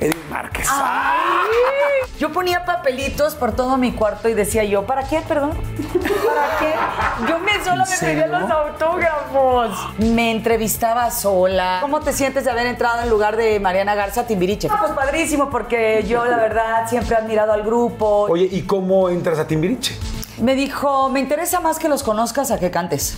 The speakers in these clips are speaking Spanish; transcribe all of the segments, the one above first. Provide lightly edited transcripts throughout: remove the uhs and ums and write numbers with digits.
Edith Márquez. Yo ponía papelitos por todo mi cuarto y decía yo, ¿para qué, perdón? ¿Para qué? Yo sola me pedía los autógrafos. Me entrevistaba sola. ¿Cómo te sientes de haber entrado en lugar de Mariana Garza Timbiriche? Pues padrísimo, porque yo, la verdad, siempre he admirado al grupo. Oye, ¿y cómo entras a Timbiriche? Me dijo, me interesa más que los conozcas a que cantes.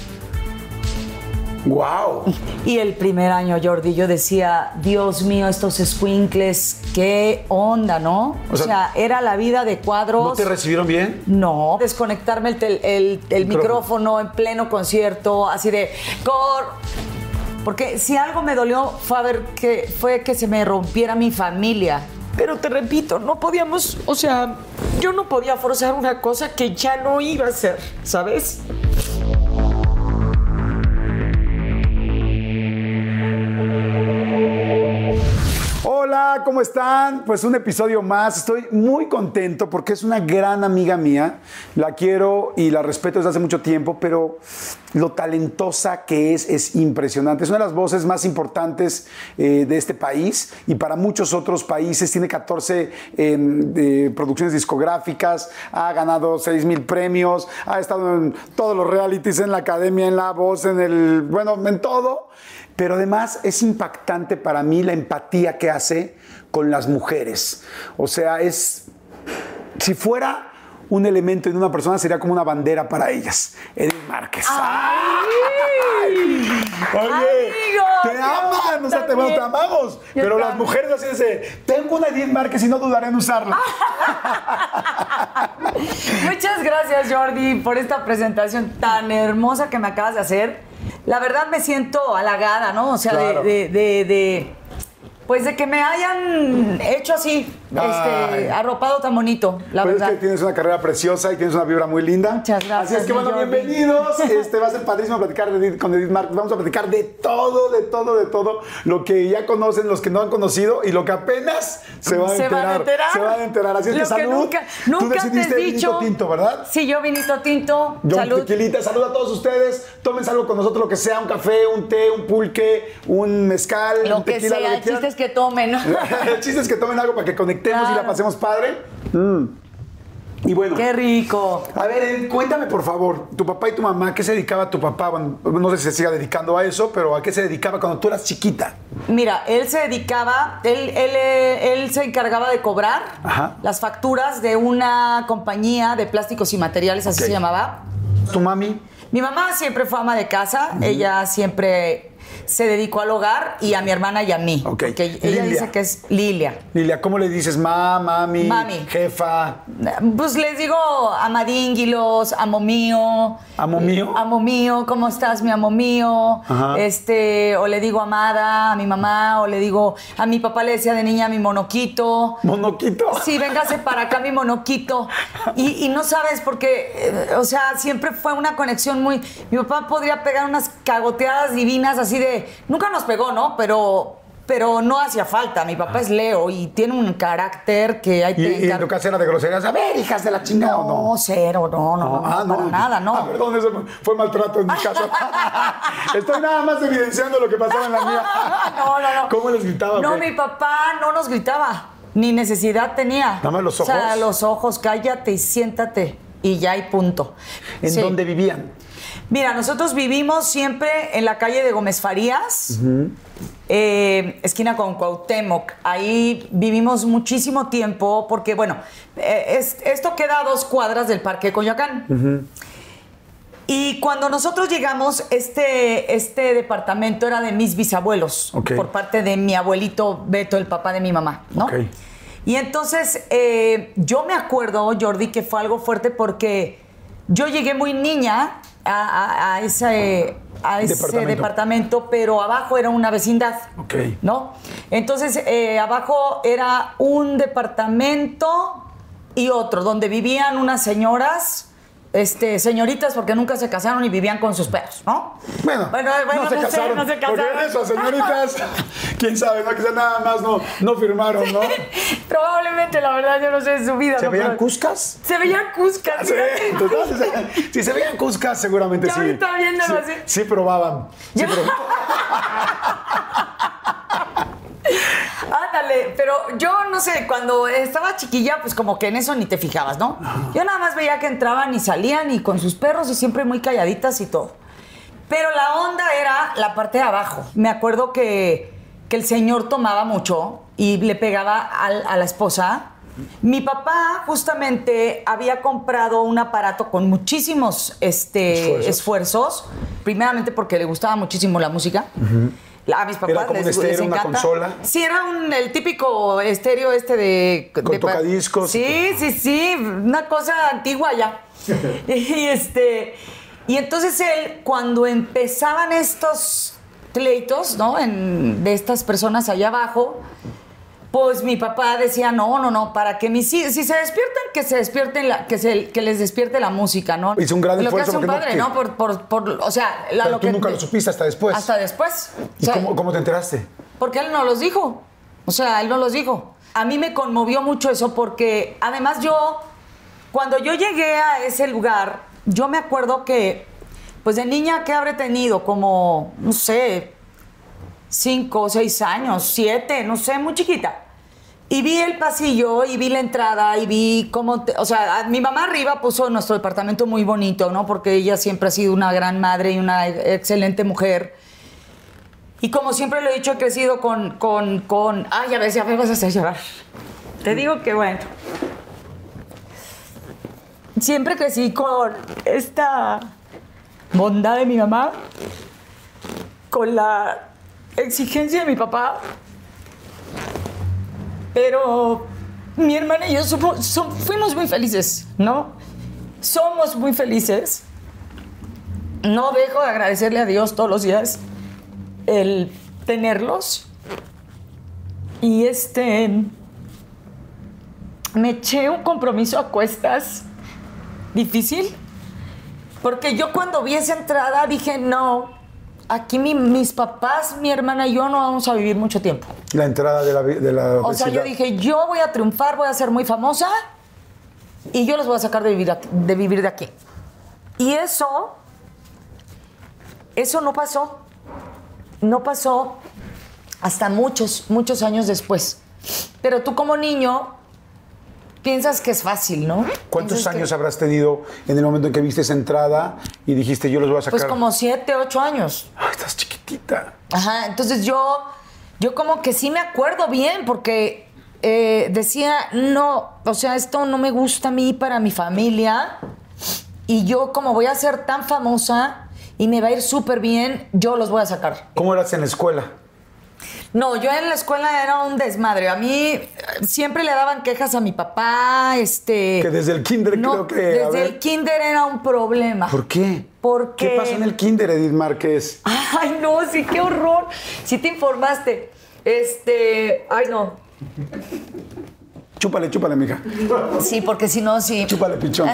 ¡Wow! Y el primer año, Jordi, yo decía, Dios mío, estos escuincles, qué onda, ¿no? O sea, era la vida de cuadros. ¿No te recibieron bien? No. Desconectarme el micrófono en pleno concierto, así de... Porque si algo me dolió fue que se me rompiera mi familia. Pero te repito, no podíamos... O sea, yo no podía forzar una cosa que ya no iba a ser, ¿sabes? Hola, ¿cómo están? Pues un episodio más. Estoy muy contento porque es una gran amiga mía. La quiero y la respeto desde hace mucho tiempo, pero lo talentosa que es impresionante. Es una de las voces más importantes de este país y para muchos otros países. Tiene 14 producciones discográficas, ha ganado 6,000 premios, ha estado en todos los realities, en la academia, en La Voz, en todo. Pero además es impactante para mí la empatía que hace con las mujeres. O sea, si fuera un elemento en una persona, sería como una bandera para ellas. Edith Márquez. Oye, amigo, te aman, o sea, te amamos. Pero las mujeres así dicen, tengo una Edith Márquez y no dudaré en usarla. Muchas gracias, Jordi, por esta presentación tan hermosa que me acabas de hacer. La verdad me siento halagada, ¿no? O sea, claro. Pues de que me hayan hecho así, arropado tan bonito, la verdad. Es que tienes una carrera preciosa y tienes una vibra muy linda. Muchas gracias. Así es que bueno, bienvenidos. Va a ser padrísimo platicar con Edith Márquez. Vamos a platicar de todo. Lo que ya conocen, los que no han conocido y lo que apenas se van a enterar. Así es que salud. Nunca Tú decidiste vinito tinto, ¿verdad? Sí, yo vinito tinto. Yo salud. Tequilita. Salud a todos ustedes. Tómense algo con nosotros, lo que sea, un café, un té, un pulque, un mezcal, lo un que tequila. Sea, el chiste es que tomen, ¿no? El chiste es que tomen algo para que conectemos y la pasemos padre. Y bueno. ¡Qué rico! A ver, cuéntame por favor, tu papá y tu mamá, ¿qué se dedicaba tu papá? Bueno, no sé si se siga dedicando a eso, pero ¿a qué se dedicaba cuando tú eras chiquita? Mira, él se dedicaba, él se encargaba de cobrar las facturas de una compañía de plásticos y materiales, así se llamaba. ¿Tu mami? Mi mamá siempre fue ama de casa, ella siempre se dedicó al hogar y a mi hermana y a mí. Okay. Porque ella dice que es Lilia. Lilia, ¿cómo le dices? Mami, jefa. Pues les digo amadínguilos, amo mío. ¿Amo mío? Amo mío, ¿cómo estás, mi amo mío? Ajá. O le digo amada a mi mamá, o le digo, a mi papá le decía de niña mi monoquito. ¿Monoquito? Sí, véngase para acá mi monoquito. Y no sabes, porque, o sea, siempre fue una conexión muy... Mi papá podría pegar unas cagoteadas divinas así de... Nunca nos pegó, ¿no? Pero no hacía falta. Mi papá es Leo y tiene un carácter que hay que... ¿Y en tu casa era de groserías? A ver, hijas de la chingada, ¿o no? No, cero, no, para nada, no. Perdón, eso fue maltrato en mi casa. Estoy nada más evidenciando lo que pasaba en la mía. No. ¿Cómo les gritaba? No, mi papá no nos gritaba. Ni necesidad tenía. ¿Nada más los ojos? O sea, los ojos, cállate y siéntate. Y ya, y punto. ¿En dónde vivían? Mira, nosotros vivimos siempre en la calle de Gómez Farías, esquina con Cuauhtémoc. Ahí vivimos muchísimo tiempo porque, bueno, esto queda a 2 cuadras del Parque Coyoacán. Y cuando nosotros llegamos, este departamento era de mis bisabuelos, por parte de mi abuelito Beto, el papá de mi mamá, ¿no? Y entonces, yo me acuerdo, Jordi, que fue algo fuerte porque yo llegué muy niña a ese departamento, pero abajo era una vecindad, ¿no? Entonces, abajo era un departamento y otro, donde vivían unas señoras... señoritas, porque nunca se casaron y vivían con sus perros, ¿no? Bueno, no se casaron. No se casaron. Porque eso, señoritas, quién sabe, ¿no? Quizás nada más no firmaron, ¿no? Probablemente, la verdad, yo no sé de su vida. ¿Se veían cuscas? Se veían cuscas. Sí, entonces, si se veían cuscas, seguramente sí. Ahorita viéndolo así. Sí probaban. Ándale, pero yo no sé, cuando estaba chiquilla, pues como que en eso ni te fijabas, ¿no? Yo nada más veía que entraban y salían y con sus perros y siempre muy calladitas y todo. Pero la onda era la parte de abajo. Me acuerdo que el señor tomaba mucho y le pegaba a la esposa. Mi papá justamente había comprado un aparato con muchísimos esfuerzos. Primeramente porque le gustaba muchísimo la música. A mis papás ¿Era como un estéreo, una consola? Sí, era el típico estéreo de... Con tocadiscos. Sí, una cosa antigua ya. Y entonces él, cuando empezaban estos pleitos, ¿no? De estas personas allá abajo, pues mi papá decía, no, para que mis hijos, si se despiertan, que les despierte la música, ¿no? Hizo un gran esfuerzo. Lo que hace un padre, ¿no? O sea... Pero tú nunca lo supiste hasta después. Hasta después. ¿Y cómo te enteraste? Porque él no los dijo. O sea, él no los dijo. A mí me conmovió mucho eso porque, además cuando yo llegué a ese lugar, yo me acuerdo que, pues de niña, ¿qué habré tenido? Como, no sé, 5 o 6 años, 7, no sé, muy chiquita. Y vi el pasillo y vi la entrada y vi cómo... o sea, mi mamá arriba puso nuestro departamento muy bonito, ¿no? Porque ella siempre ha sido una gran madre y una excelente mujer. Y como siempre lo he dicho, he crecido con... Ay, ya me vas a hacer llorar. Te digo que bueno. Siempre crecí con esta bondad de mi mamá, con la exigencia de mi papá. Pero mi hermana y yo fuimos muy felices, ¿no? Somos muy felices. No dejo de agradecerle a Dios todos los días el tenerlos. Y me eché un compromiso a cuestas difícil, porque yo cuando vi esa entrada dije, no, aquí mis papás, mi hermana y yo no vamos a vivir mucho tiempo. La entrada de la O sea, yo dije, yo voy a triunfar, voy a ser muy famosa y yo los voy a sacar de vivir de aquí. Y eso no pasó. No pasó hasta muchos años después. Pero tú como niño piensas que es fácil, ¿no? ¿Cuántos años habrás tenido en el momento en que viste esa entrada y dijiste, yo los voy a sacar? Pues como 7, 8 años. Ay, estás chiquitita. Ajá, entonces yo como que sí me acuerdo bien porque decía, no, o sea, esto no me gusta a mí para mi familia y yo como voy a ser tan famosa y me va a ir súper bien, yo los voy a sacar. ¿Cómo eras en la escuela? No, yo en la escuela era un desmadre. A mí siempre le daban quejas a mi papá, Que desde el kinder creo que... Desde el kinder era un problema. ¿Por qué? Porque... ¿Qué pasó en el kinder, Edith Márquez? Ay, no, sí, qué horror. Sí te informaste. Ay, no. Chúpale, mija. Sí, porque si no, sí. Chúpale, pichón.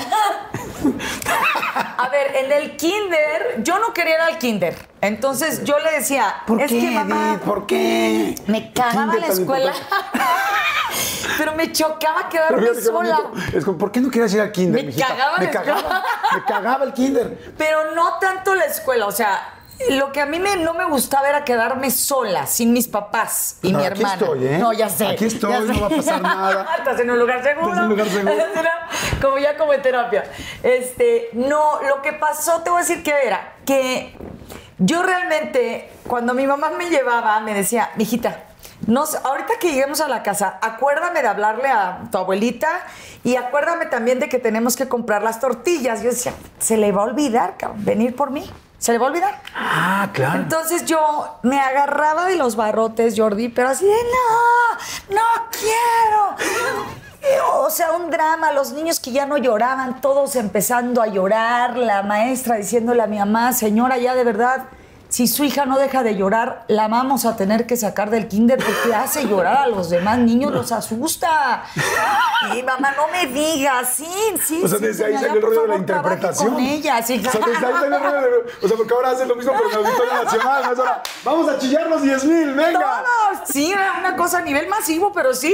A ver, en el kinder, yo no quería ir al kinder. Entonces yo le decía, ¿por qué, que mamá, Edith? ¿Por qué? Me cagaba la escuela. Pero me chocaba quedarme sola. Es como, ¿por qué no querías ir al kinder, mijita? Me cagaba el kinder. Pero no tanto la escuela, o sea, lo que a mí no me gustaba era quedarme sola, sin mis papás y mi hermana. Aquí estoy, ¿eh? No, ya sé. Aquí estoy, no va a pasar nada. Estás en un lugar seguro. Como en terapia. No, lo que pasó, te voy a decir que era que yo realmente, cuando mi mamá me llevaba, me decía, mijita, ahorita que lleguemos a la casa, acuérdame de hablarle a tu abuelita y acuérdame también de que tenemos que comprar las tortillas. Yo decía, se le va a olvidar, cabrón, venir por mí. ¿Se le va a olvidar? Ah, claro. Entonces yo me agarraba de los barrotes, Jordi, pero así de, no quiero. O sea, un drama, los niños que ya no lloraban, todos empezando a llorar, la maestra diciéndole a mi mamá, señora, ya de verdad, si su hija no deja de llorar, la vamos a tener que sacar del kinder porque hace llorar a los demás niños, los asusta. Y mamá, no me digas, sí. O sea, desde ahí salió el rollo de la interpretación. Con ella, sí. O sea, desde ahí salió el rollo de... O sea, porque ahora hacen lo mismo, pero en el Auditorio Nacional. ¿No? Ahora, vamos a chillar los 10,000, venga. No, sí, era una cosa a nivel masivo, pero sí.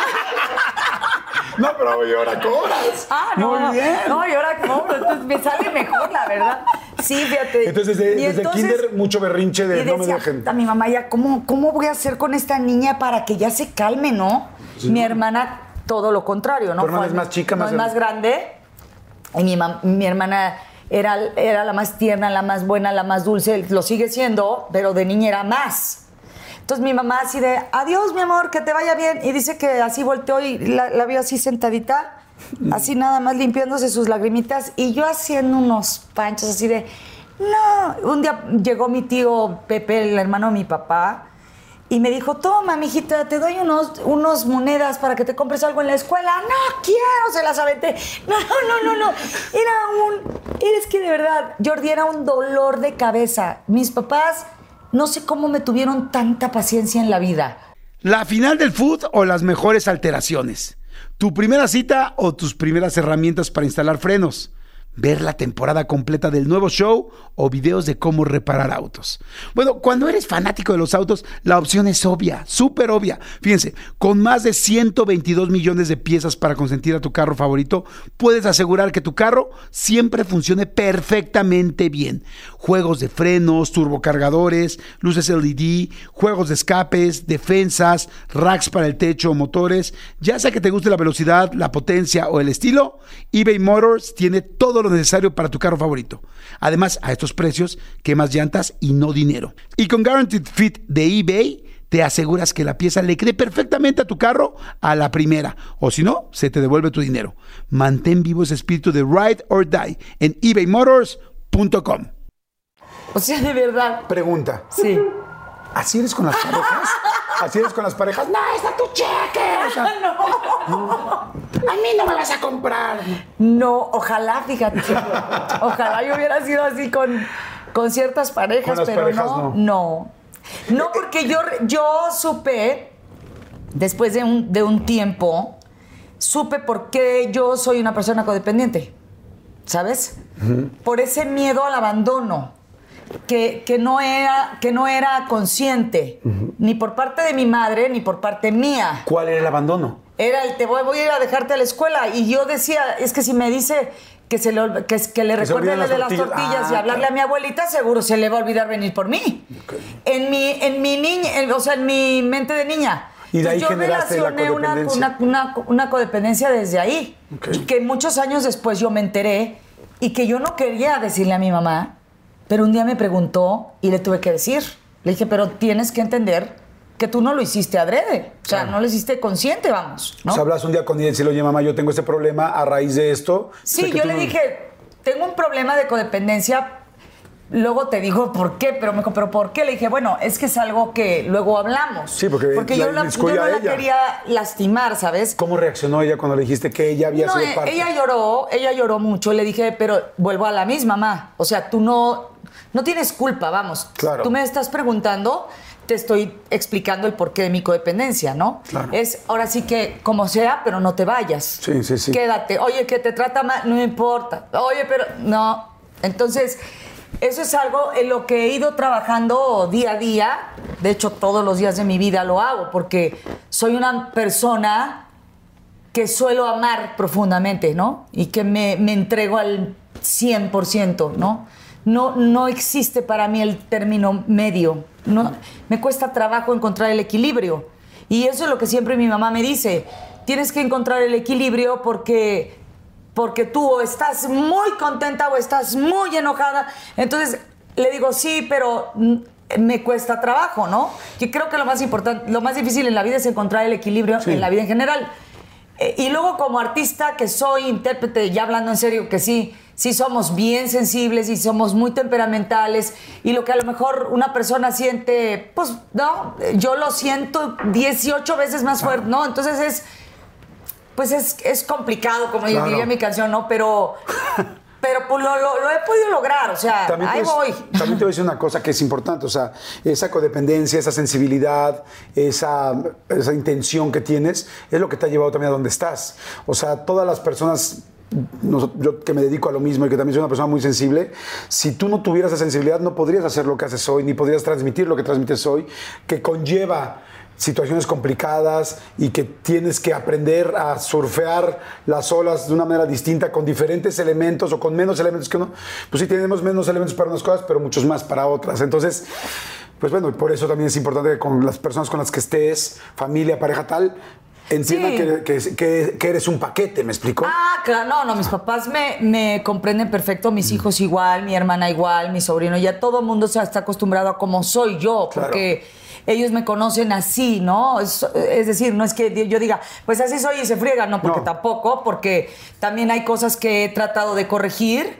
No, pero ¿y ahora cobras? No. Muy bien. No, y ahora cobro, entonces me sale mejor, la verdad. Sí, fíjate. Entonces, desde kinder, mucho berrinche de no me dejen. A mi mamá ya, ¿cómo voy a hacer con esta niña para que ya se calme, no? Sí. Mi hermana, todo lo contrario, ¿no? ¿Tu hermana es más chica? No, es más grande. Y mi hermana era la más tierna, la más buena, la más dulce. Lo sigue siendo, pero de niña era más. Entonces mi mamá así de, adiós, mi amor, que te vaya bien. Y dice que así volteó y la vio así sentadita, así nada más limpiándose sus lagrimitas. Y yo haciendo unos panchos así de, no. Un día llegó mi tío Pepe, el hermano de mi papá, y me dijo, toma, mijita, te doy unos monedas para que te compres algo en la escuela. No quiero, se las aventé. No. Es que de verdad, Jordi, era un dolor de cabeza. Mis papás... No sé cómo me tuvieron tanta paciencia en la vida. ¿La final del food o las mejores alteraciones? ¿Tu primera cita o tus primeras herramientas para instalar frenos? ¿Ver la temporada completa del nuevo show o videos de cómo reparar autos? Bueno, cuando eres fanático de los autos, la opción es obvia, súper obvia. Fíjense, con más de 122 millones de piezas para consentir a tu carro favorito, puedes asegurar que tu carro siempre funcione perfectamente bien. Juegos de frenos, turbocargadores, luces LED, juegos de escapes, defensas, racks para el techo o motores. Ya sea que te guste la velocidad, la potencia o el estilo, eBay Motors tiene todo lo necesario para tu carro favorito. Además, a estos precios, quemas llantas y no dinero. Y con Guaranteed Fit de eBay, te aseguras que la pieza le quede perfectamente a tu carro a la primera. O si no, se te devuelve tu dinero. Mantén vivo ese espíritu de Ride or Die en ebaymotors.com. O sea, de verdad. Pregunta. Sí. ¿Así eres con las parejas? ¿Así eres con las parejas? No, está tu cheque. O sea, no. A mí no me vas a comprar. No, ojalá, fíjate. Ojalá yo hubiera sido así con ciertas parejas, pero parejas, no, porque yo supe, después de un tiempo, supe por qué yo soy una persona codependiente, ¿sabes? Uh-huh. Por ese miedo al abandono. Que no era consciente, uh-huh, ni por parte de mi madre ni por parte mía. ¿Cuál era el abandono? Era te voy a ir a dejarte a la escuela. Y yo decía, es que si me dice que le recuerde de las tortillas y hablarle a mi abuelita, seguro se le va a olvidar venir por mí. Okay. En mi mente de niña. Y de ahí yo generaste la codependencia. Una codependencia desde ahí. Okay. Y que muchos años después yo me enteré y que yo no quería decirle a mi mamá. Pero un día me preguntó y le tuve que decir. Le dije, pero tienes que entender que tú no lo hiciste adrede. O sea, no lo hiciste consciente, vamos, ¿no? O sea, hablas un día con ella y decirle, oye, mamá, yo tengo este problema a raíz de esto. Sí, yo le dije, tengo un problema de codependencia. Luego te digo por qué, pero me dijo, ¿pero por qué? Le dije, bueno, es que es algo que luego hablamos. Sí, porque yo no la quería lastimar, ¿sabes? ¿Cómo reaccionó ella cuando le dijiste que ella había sido parte? Ella lloró mucho. Le dije, pero vuelvo a la misma, mamá. O sea, tú no tienes culpa, vamos. Claro. Tú me estás preguntando, te estoy explicando el porqué de mi codependencia, ¿no? Claro. Es ahora sí que como sea, pero no te vayas. Sí. Quédate. Oye, que te trata mal, no importa. Oye, pero no. Entonces, eso es algo en lo que he ido trabajando día a día. De hecho, todos los días de mi vida lo hago porque soy una persona que suelo amar profundamente, ¿no? Y que me entrego al 100%, ¿no? No existe para mí el término medio. No, me cuesta trabajo encontrar el equilibrio. Y eso es lo que siempre mi mamá me dice. Tienes que encontrar el equilibrio porque tú o estás muy contenta o estás muy enojada. Entonces le digo, sí, pero me cuesta trabajo, ¿no? Yo creo que lo más importante, lo más difícil en la vida es encontrar el equilibrio en la vida en general. Y luego como artista que soy, intérprete, ya hablando en serio, que sí somos bien sensibles y somos muy temperamentales, y lo que a lo mejor una persona siente, pues no, yo lo siento 18 veces más fuerte, ¿no? Entonces es complicado, como claro, diría mi canción, ¿no? Pero pues lo he podido lograr, o sea, ahí voy. También te voy a decir una cosa que es importante, o sea, esa codependencia, esa sensibilidad, esa intención que tienes, es lo que te ha llevado también a donde estás. O sea, todas las personas, yo que me dedico a lo mismo y que también soy una persona muy sensible, si tú no tuvieras esa sensibilidad no podrías hacer lo que haces hoy, ni podrías transmitir lo que transmites hoy, que conlleva situaciones complicadas y que tienes que aprender a surfear las olas de una manera distinta, con diferentes elementos o con menos elementos que uno. Pues sí, tenemos menos elementos para unas cosas, pero muchos más para otras. Entonces, pues bueno, por eso también es importante que con las personas con las que estés, familia, pareja, tal, entiendan que eres un paquete, ¿me explico? Ah, claro, no, mis papás me comprenden perfecto, mis hijos igual, mi hermana igual, mi sobrino, ya todo el mundo se está acostumbrado a cómo soy yo, porque ellos me conocen así, ¿no? Es decir, no es que yo diga, pues así soy y se friega, no, porque tampoco, porque también hay cosas que he tratado de corregir,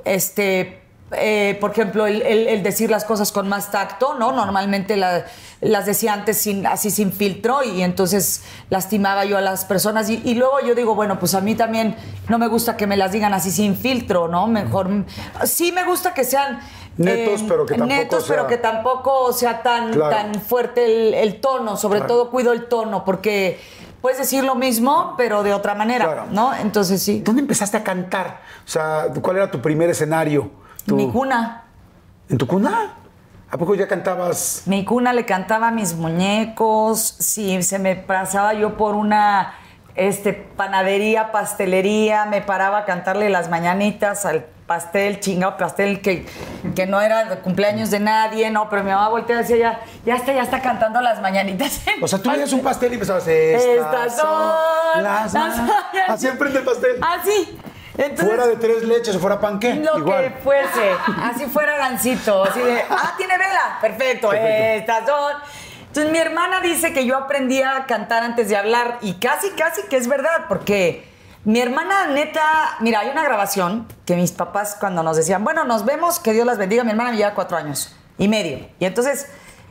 por ejemplo, el decir las cosas con más tacto, ¿no? Normalmente las decía antes así sin filtro y entonces lastimaba yo a las personas y luego yo digo, bueno, pues a mí también no me gusta que me las digan así sin filtro, ¿no? Mejor, sí me gusta que sean netos, pero que tampoco sea tan fuerte el tono, sobre todo cuido el tono, porque puedes decir lo mismo, pero de otra manera, ¿no? Entonces sí. ¿Dónde empezaste a cantar? O sea, ¿cuál era tu primer escenario? Mi cuna. ¿En tu cuna? ¿A poco ya cantabas? Mi cuna, le cantaba a mis muñecos. Sí, se me pasaba yo por una panadería, pastelería, me paraba a cantarle las mañanitas al pastel, chingado pastel que no era de cumpleaños de nadie, no, pero mi mamá volteaba y decía, ya está cantando las mañanitas. O sea, tú veías un pastel y empezabas, estas son las así enfrente del pastel. Así. Entonces, fuera de 3 leches o fuera panqué. Lo igual. que fuese, así fuera gansito, así de, tiene vela, perfecto. Estas son. Entonces mi hermana dice que yo aprendí a cantar antes de hablar y casi que es verdad, porque mi hermana neta, mira, hay una grabación que mis papás cuando nos decían, bueno, nos vemos, que Dios las bendiga, mi hermana me lleva 4 años y medio. Y entonces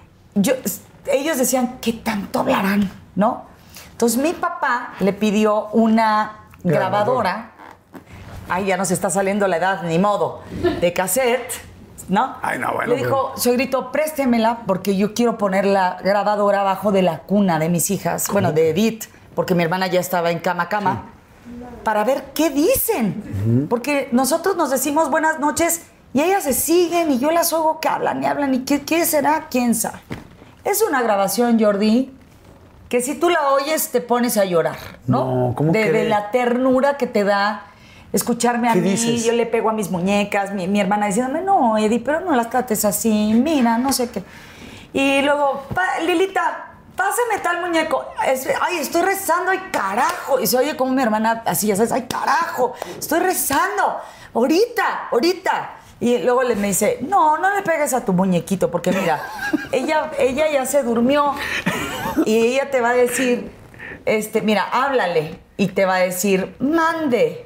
ellos decían, ¿qué tanto hablarán? ¿No? Entonces mi papá le pidió una grabadora. Ay, ya nos está saliendo la edad, ni modo, de cassette, ¿no? Ay, no, bueno. Le dijo, suegrito, préstemela porque yo quiero poner la grabadora abajo de la cuna de mis hijas, bueno, de Edith, porque mi hermana ya estaba en cama, para ver qué dicen. Porque nosotros nos decimos buenas noches y ellas se siguen y yo las oigo que hablan y hablan. ¿Y qué será? ¿Quién sabe? Es una grabación, Jordi, que si tú la oyes te pones a llorar, ¿no? No, ¿cómo de la ternura que te da escucharme a mí, dices? yo le pego a mis muñecas, mi hermana diciéndome, no, Eddie, pero no las trates así, mira, no sé qué. Y luego, Lilita, pásame tal muñeco. Ay, estoy rezando, ay, carajo. Y se oye como mi hermana así, ya sabes, ay, carajo, estoy rezando, ahorita. Y luego me dice, no le pegues a tu muñequito, porque mira, ella ya se durmió y ella te va a decir, mira, háblale, y te va a decir, mande.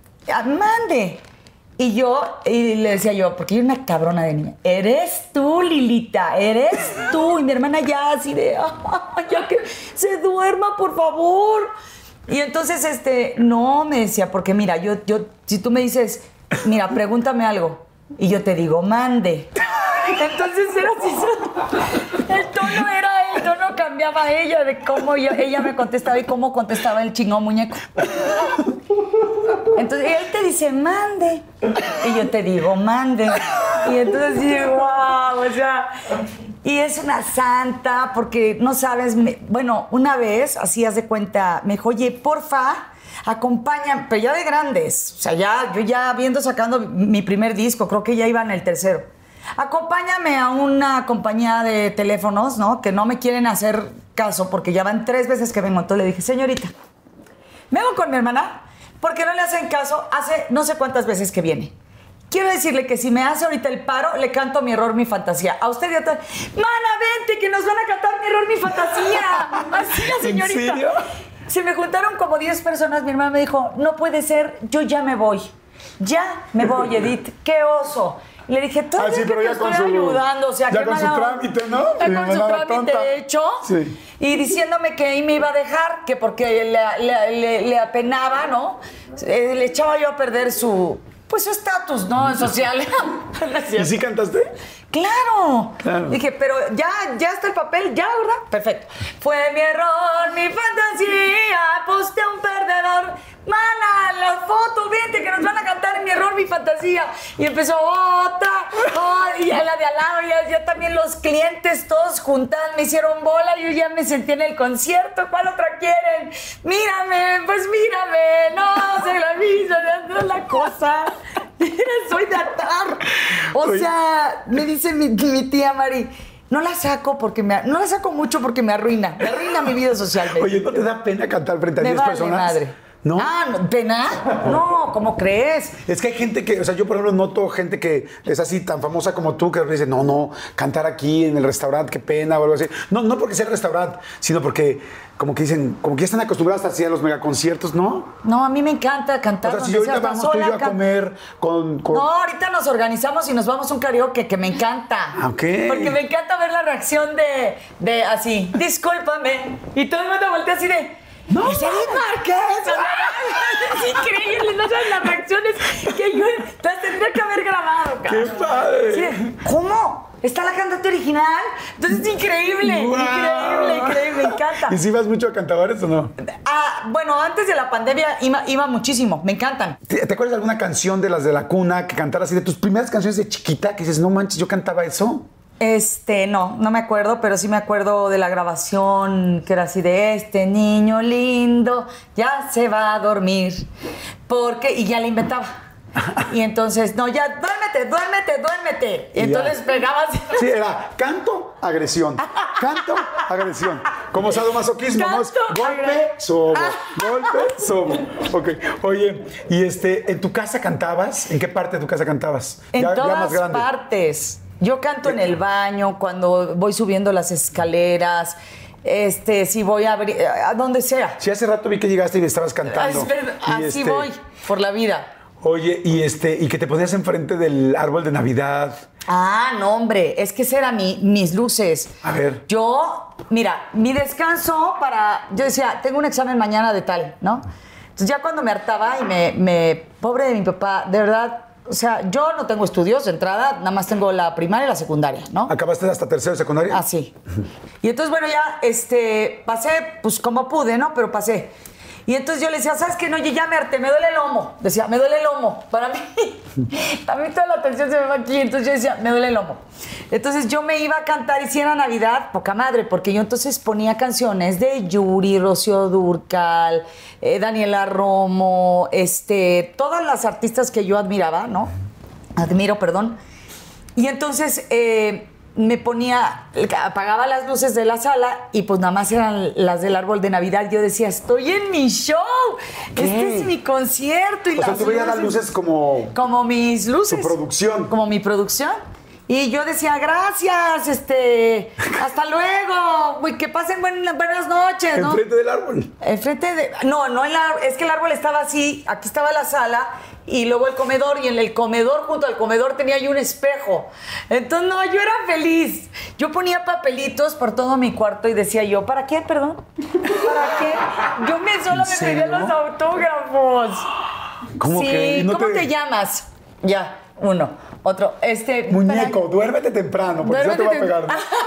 Y le decía yo, porque yo era una cabrona de niña, eres tú, Lilita, eres tú. Y mi hermana ya así de, ya que se duerma, por favor. Y entonces, no, me decía, porque mira, yo, si tú me dices, mira, pregúntame algo, y yo te digo, mande. Entonces era así, el tono cambiaba ella, de cómo ella me contestaba y cómo contestaba el chingón muñeco. Entonces él te dice, mande, y yo te digo, mande. Y entonces digo, wow, o sea, y es una santa, porque no sabes, bueno, una vez, así haz de cuenta, me dijo, oye, porfa, acompáñame, pero ya de grandes, o sea, yo ya habiendo sacando mi primer disco, creo que ya iba en el 3º. Acompáñame a una compañía de teléfonos, ¿no? Que no me quieren hacer caso porque ya van 3 veces que vengo. Entonces le dije, señorita, vengo con mi hermana porque no le hacen caso hace no sé cuántas veces que viene. Quiero decirle que si me hace ahorita el paro, le canto Mi Error, Mi Fantasía. A usted ya está... Mana, vente, que nos van a cantar Mi Error, Mi Fantasía. Así la señorita. ¿En serio? Se me juntaron como 10 personas. Mi hermana me dijo, no puede ser, yo ya me voy. Ya me voy, Edith. ¡Qué oso! Le dije, tú sí, pero ya te estoy ayudando, o sea, ya qué con su trámite, ¿no? Ya Sí, con su trámite tonta. hecho. Sí. Y diciéndome que ahí me iba a dejar, que porque le apenaba, ¿no? Le echaba yo a perder su estatus, ¿no? Social. ¿Y sí cantaste? ¡Claro! Dije, pero ya está el papel, ya, ¿verdad? Perfecto. Fue mi error, mi fantasía, posté a un perdedor. Mana, la foto, vente, que nos van a cantar Mi Error, Mi Fantasía. Y empezó otra y a la de al lado, ya también los clientes todos juntados me hicieron bola, yo ya me sentí en el concierto. ¿Cuál otra quieren? Mírame, pues mírame, no, se la misma, no es la cosa. Soy de atar. O sea, me dice mi tía Mari, no la saco mucho porque me arruina mi vida social. Oye, ¿no te da pena cantar frente a 10 personas? Madre. ¿No? ¿Pena? No, ¿cómo crees? Es que hay gente que, o sea, yo por ejemplo noto gente que es así tan famosa como tú que dice, no, cantar aquí en el restaurante, qué pena o algo así. No porque sea el restaurante, sino porque como que dicen, como que ya están acostumbrados así a los megaconciertos, ¿no? No, a mí me encanta cantar. O sea, si ahorita vamos tú y yo a comer con... No, ahorita nos organizamos y nos vamos a un karaoke que me encanta. Ok. Porque me encanta ver la reacción de así, discúlpame. Y todo el mundo voltea así de... ¡No! ¡Es Edith Márquez! Es increíble, no sabes las reacciones que yo las tendría que haber grabado, cara. ¡Qué padre! Sí, ¿cómo? ¿Está la cantante original? Entonces es increíble, ¡Wow! increíble, me encanta. ¿Y si vas mucho a cantabares o no? Bueno, antes de la pandemia iba muchísimo, me encantan. ¿Te acuerdas de alguna canción de las de la cuna que cantaras así de tus primeras canciones de chiquita que dices, no manches, yo cantaba eso? No me acuerdo, pero sí me acuerdo de la grabación que era así de este niño lindo ya se va a dormir. Y ya la inventaba. Y entonces, no, ya, duérmete. Y entonces pegabas. Sí, era canto, agresión. Canto, agresión. Como sadomasoquismo, ¿no? Golpe, sobo. Golpe, sobo. Ok. Oye, y ¿en tu casa cantabas? ¿En qué parte de tu casa cantabas? En ya todas más grande. partes. Yo canto en el baño, cuando voy subiendo las escaleras, si voy a donde sea. Sí, hace rato vi que llegaste y estabas cantando. Así voy, por la vida. Oye, y que te ponías enfrente del árbol de Navidad. No, hombre, es que esas eran mis luces. A ver. Mira, mi descanso yo decía, tengo un examen mañana de tal, ¿no? Entonces ya cuando me hartaba y pobre de mi papá, de verdad. O sea, yo no tengo estudios de entrada, nada más tengo la primaria y la secundaria, ¿no? ¿Acabaste hasta tercero de secundaria? Sí. Y entonces, bueno, ya pasé, pues como pude, ¿no? Pero pasé. Y entonces yo le decía, ¿sabes qué? No, ya me harté, me duele el lomo. Decía, me duele el lomo. Para mí, a mí toda la atención se me va aquí. Entonces yo decía, me duele el lomo. Entonces yo me iba a cantar y si era Navidad, poca madre, porque yo entonces ponía canciones de Yuri, Rocío Dúrcal, Daniela Romo, todas las artistas que yo admiraba, ¿no? Admiro, perdón. Y entonces me ponía, apagaba las luces de la sala y pues nada más eran las del árbol de Navidad. Yo decía, estoy en mi show, este es mi concierto. Y o sea, tú veías las luces como... Como mis luces. Tu producción. Como mi producción. Y yo decía, gracias, hasta luego, que pasen buenas noches, ¿no? ¿Enfrente del árbol? No, es que el árbol estaba así, aquí estaba la sala y luego el comedor, y en el comedor, junto al comedor tenía yo un espejo. Entonces, no, yo era feliz. Yo ponía papelitos por todo mi cuarto y decía yo, ¿para qué, perdón? ¿Para qué? Yo solo me pedía los autógrafos. ¿Cómo que? ¿Cómo te llamas? Ya, uno. Otro, muñeco, duérmete temprano, porque yo te voy a pegar.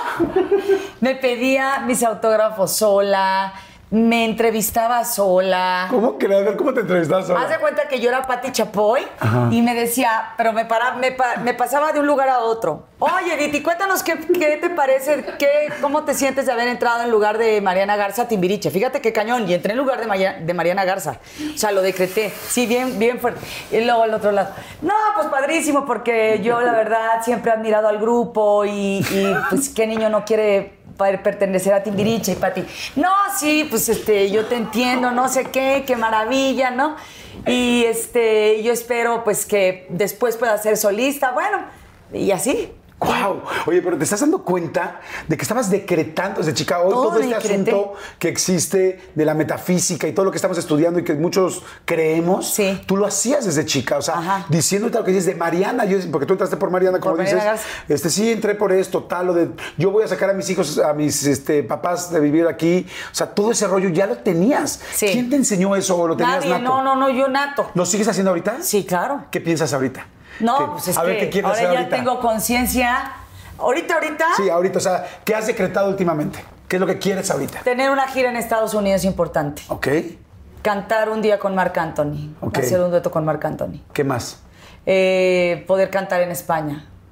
Me pedía mis autógrafos sola, me entrevistaba sola. ¿Cómo que? A ver, ¿cómo te entrevistabas sola? Haz de cuenta que yo era Pati Chapoy. Ajá. Y me decía, pero me pasaba de un lugar a otro. Oye, Edith, cuéntanos qué te parece, cómo te sientes de haber entrado en lugar de Mariana Garza a Timbiriche. Fíjate qué cañón, y entré en lugar de Mariana Garza. O sea, lo decreté. Sí, bien fuerte. Y luego al otro lado. No, pues padrísimo, porque yo la verdad siempre he admirado al grupo y pues qué niño no quiere pertenecer a Timbiriche. Y Pati, no, sí, pues yo te entiendo, no sé qué maravilla, ¿no? Y yo espero pues que después pueda ser solista, bueno, y así. ¡Wow! Oye, pero ¿te estás dando cuenta de que estabas decretando desde chica hoy todo este asunto que existe de la metafísica y todo lo que estamos estudiando y que muchos creemos? Sí. Tú lo hacías desde chica, o sea, diciendo lo que dices de Mariana, porque tú entraste por Mariana, como dices. Sí, entré por esto, tal, lo de yo voy a sacar a mis hijos, a mis papás de vivir aquí. O sea, todo ese rollo ya lo tenías. Sí. ¿Quién te enseñó eso o lo tenías nato? No, yo nato. ¿Lo sigues haciendo ahorita? Sí, claro. ¿Qué piensas ahorita? No, pues es que ahora ya tengo conciencia. ¿Ahorita? Sí, ahorita. O sea, ¿qué has decretado últimamente? ¿Qué es lo que quieres ahorita? Tener una gira en Estados Unidos es importante. Ok. Cantar un día con Marc Anthony. Ok. Hacer un dueto con Marc Anthony. ¿Qué más? Poder cantar en España.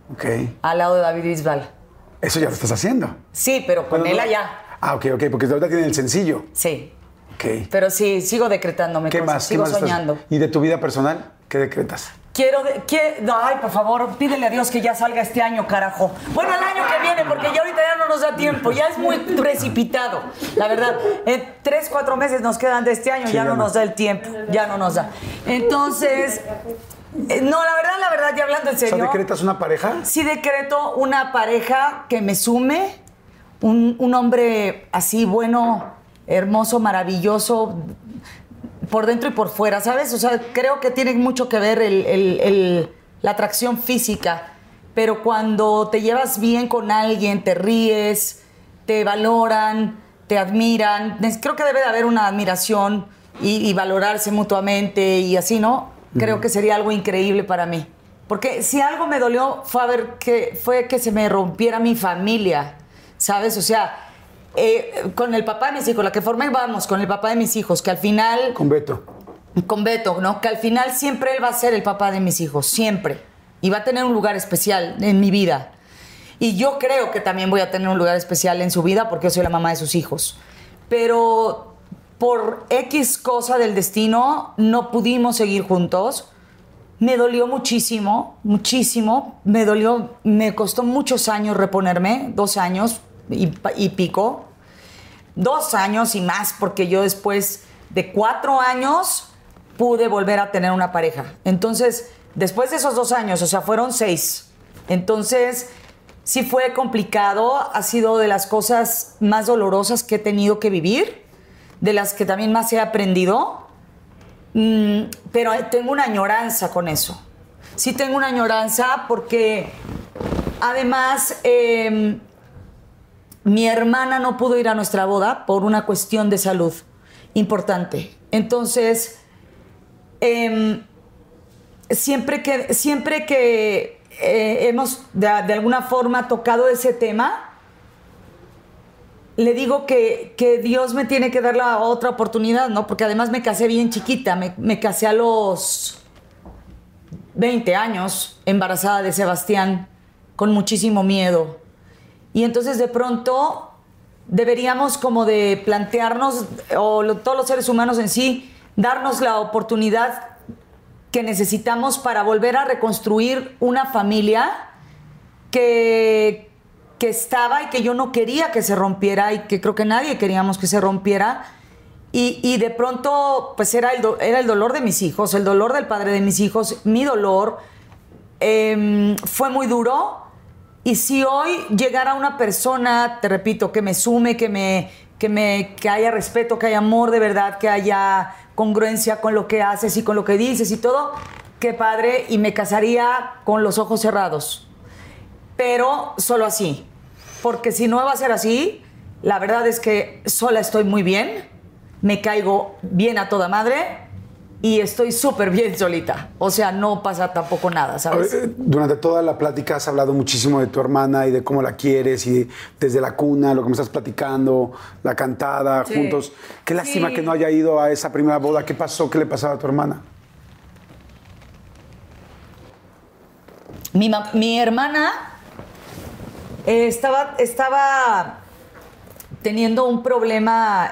Ok. al lado de David Bisbal. Eso ya lo estás haciendo. Sí, pero con él allá. Ah, ok, porque ahorita tienen el sencillo. Sí. Ok. Pero sí, sigo decretándome ¿Qué cosas, más? sigo ¿Qué más soñando. ¿Y de tu vida personal? ¿Qué decretas? Ay, por favor, pídele a Dios que ya salga este año, carajo. Bueno, el año que viene, porque ya ahorita ya no nos da tiempo, ya es muy precipitado, la verdad. En 3, 4 meses nos quedan de este año, Sí, ya no nos da el tiempo, ya no nos da. Entonces, no, la verdad, ya hablando en serio. O sea, ¿decretas una pareja? Sí decreto una pareja que me sume, un hombre así bueno, hermoso, maravilloso, por dentro y por fuera, ¿sabes? O sea, creo que tiene mucho que ver la atracción física, pero cuando te llevas bien con alguien, te ríes, te valoran, te admiran, creo que debe de haber una admiración y valorarse mutuamente y así, ¿no? Creo que sería algo increíble para mí. Porque si algo me dolió fue que se me rompiera mi familia, ¿sabes? O sea, con el papá de mis hijos, la que formé, con el papá de mis hijos, que al final... Con Beto. Con Beto, ¿no? Que al final siempre él va a ser el papá de mis hijos, siempre. Y va a tener un lugar especial en mi vida. Y yo creo que también voy a tener un lugar especial en su vida porque yo soy la mamá de sus hijos. Pero por X cosa del destino no pudimos seguir juntos. Me dolió muchísimo, muchísimo. Me costó muchos años reponerme, 2 años y pico. 2 años y más, porque yo después de 4 años pude volver a tener una pareja. Entonces, después de esos 2 años, o sea, fueron 6. Entonces, sí fue complicado. Ha sido de las cosas más dolorosas que he tenido que vivir, de las que también más he aprendido. Pero tengo una añoranza con eso. Sí tengo una añoranza porque, además, mi hermana no pudo ir a nuestra boda por una cuestión de salud importante. Entonces, siempre que hemos de alguna forma tocado ese tema, le digo que Dios me tiene que dar la otra oportunidad, ¿no? Porque además me casé bien chiquita, me casé a los 20 años, embarazada de Sebastián, con muchísimo miedo. Y entonces de pronto deberíamos como de plantearnos, todos los seres humanos en sí, darnos la oportunidad que necesitamos para volver a reconstruir una familia que estaba y que yo no quería que se rompiera y que creo que nadie queríamos que se rompiera. Y de pronto pues era el dolor de mis hijos, el dolor del padre de mis hijos, mi dolor. Fue muy duro. Y si hoy llegara una persona, te repito, que me sume, que haya respeto, que haya amor de verdad, que haya congruencia con lo que haces y con lo que dices y todo, qué padre, y me casaría con los ojos cerrados. Pero solo así. Porque si no va a ser así, la verdad es que sola estoy muy bien, me caigo bien a toda madre y estoy súper bien solita. O sea, no pasa tampoco nada, ¿sabes? Durante toda la plática has hablado muchísimo de tu hermana y de cómo la quieres y desde la cuna, lo que me estás platicando, la cantada, sí, juntos. Qué lástima que no haya ido a esa primera boda. ¿Qué pasó? ¿Qué le pasaba a tu hermana? Mi hermana estaba teniendo un problema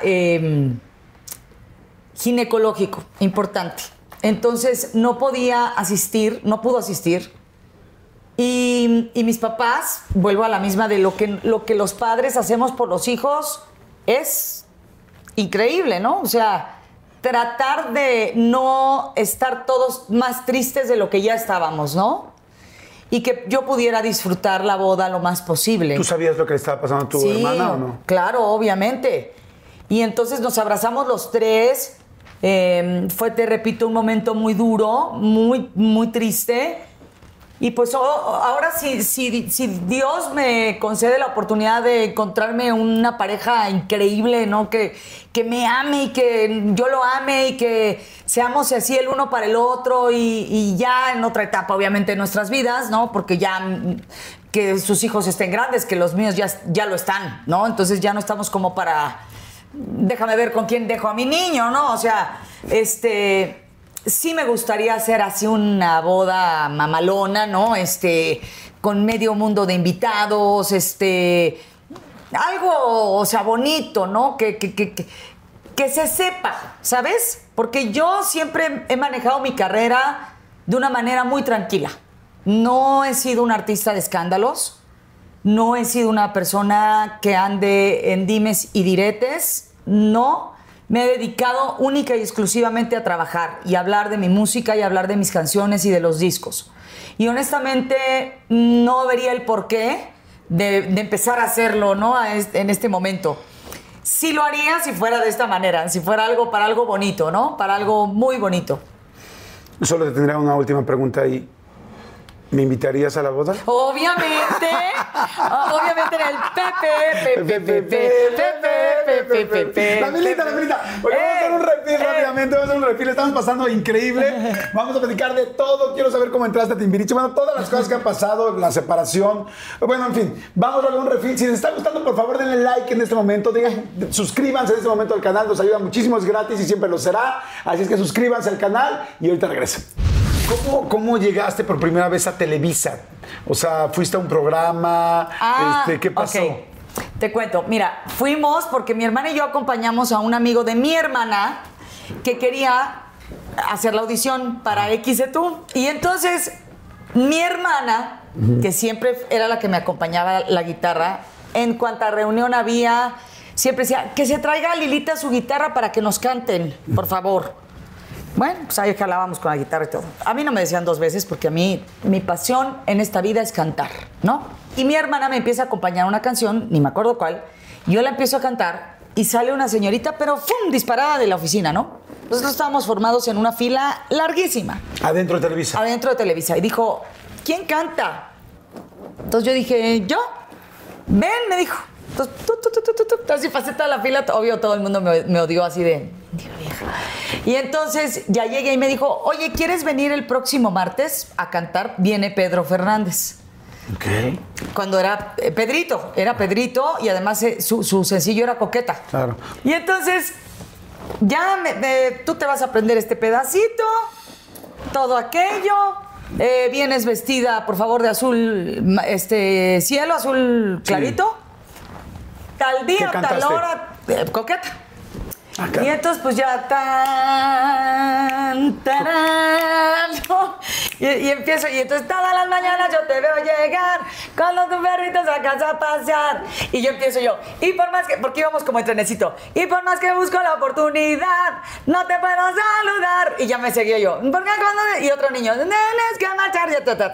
ginecológico importante. Entonces no pudo asistir. Y mis papás, vuelvo a la misma de lo que los padres hacemos por los hijos, es increíble, ¿no? O sea, tratar de no estar todos más tristes de lo que ya estábamos, ¿no? Y que yo pudiera disfrutar la boda lo más posible. ¿Tú sabías lo que le estaba pasando a tu hermana o no? Claro, obviamente. Y entonces nos abrazamos los 3. Fue, te repito, un momento muy duro, muy, muy triste. Y pues ahora si Dios me concede la oportunidad de encontrarme una pareja increíble, ¿no? Que me ame y que yo lo ame y que seamos así el uno para el otro y ya en otra etapa, obviamente, de nuestras vidas, ¿no? Porque ya que sus hijos estén grandes, que los míos ya lo están, ¿no? Entonces ya no estamos como para... Déjame ver con quién dejo a mi niño, ¿no? O sea, sí me gustaría hacer así una boda mamalona, ¿no? con medio mundo de invitados, algo, o sea, bonito, ¿no? Que se sepa, ¿sabes? Porque yo siempre he manejado mi carrera de una manera muy tranquila. No he sido un artista de escándalos, no he sido una persona que ande en dimes y diretes, no. Me he dedicado única y exclusivamente a trabajar y hablar de mi música y hablar de mis canciones y de los discos. Y honestamente no vería el porqué de empezar a hacerlo, ¿no? En este momento. Sí lo haría si fuera de esta manera, si fuera algo para algo bonito, ¿no? Para algo muy bonito. Solo te tendría una última pregunta ahí. ¿Me invitarías a la boda? Obviamente. Obviamente en el Pepe. La milita. Oye, vamos a hacer un refil rápidamente, vamos a hacer un refil. Estamos pasando increíble. Vamos a platicar de todo. Quiero saber cómo entraste a Timbiriche. Bueno, todas las cosas que han pasado, la separación. Bueno, en fin, vamos a hacer un refil. Si les está gustando, por favor, denle like en este momento. Suscríbanse en este momento al canal. Nos ayuda muchísimo, es gratis y siempre lo será. Así es que suscríbanse al canal y ahorita regreso. ¿Cómo llegaste por primera vez a Televisa? O sea, ¿fuiste a un programa? ¿Qué pasó? Okay. Te cuento. Mira, fuimos porque mi hermana y yo acompañamos a un amigo de mi hermana que quería hacer la audición para XETU. Y entonces, mi hermana, que siempre era la que me acompañaba la guitarra, en cuanta reunión había, siempre decía, que se traiga a Lilita su guitarra para que nos canten, por favor. Bueno, pues ahí jalábamos con la guitarra y todo. A mí no me decían 2 veces porque a mí, mi pasión en esta vida es cantar, ¿no? Y mi hermana me empieza a acompañar una canción, ni me acuerdo cuál, yo la empiezo a cantar y sale una señorita, pero ¡fum!, disparada de la oficina, ¿no? Nosotros estábamos formados en una fila larguísima. ¿Adentro de Televisa? Adentro de Televisa. Y dijo, ¿quién canta? Entonces yo dije, ¿yo? Ven, me dijo. Entonces, así pasé toda la fila, obvio todo el mundo me odió así de, Dios, vieja. Y entonces ya llegué y me dijo, oye, ¿quieres venir el próximo martes a cantar? Viene Pedro Fernández. Ok. Cuando era Pedrito y además su sencillo era Coqueta. Claro. Y entonces ya tú te vas a aprender este pedacito, todo aquello. Vienes vestida, por favor, de azul, cielo, azul clarito. Sí. Tal día, tal hora, Coqueta. Y entonces, pues ya ¿no? Y empiezo, y entonces todas las mañanas yo te veo llegar con los perritos a casa a pasear. Y yo empiezo y por más que, porque íbamos como en trenecito, y por más que busco la oportunidad, no te puedo saludar. Y ya me seguía yo, porque cuando, y otro niño, tienes que marchar,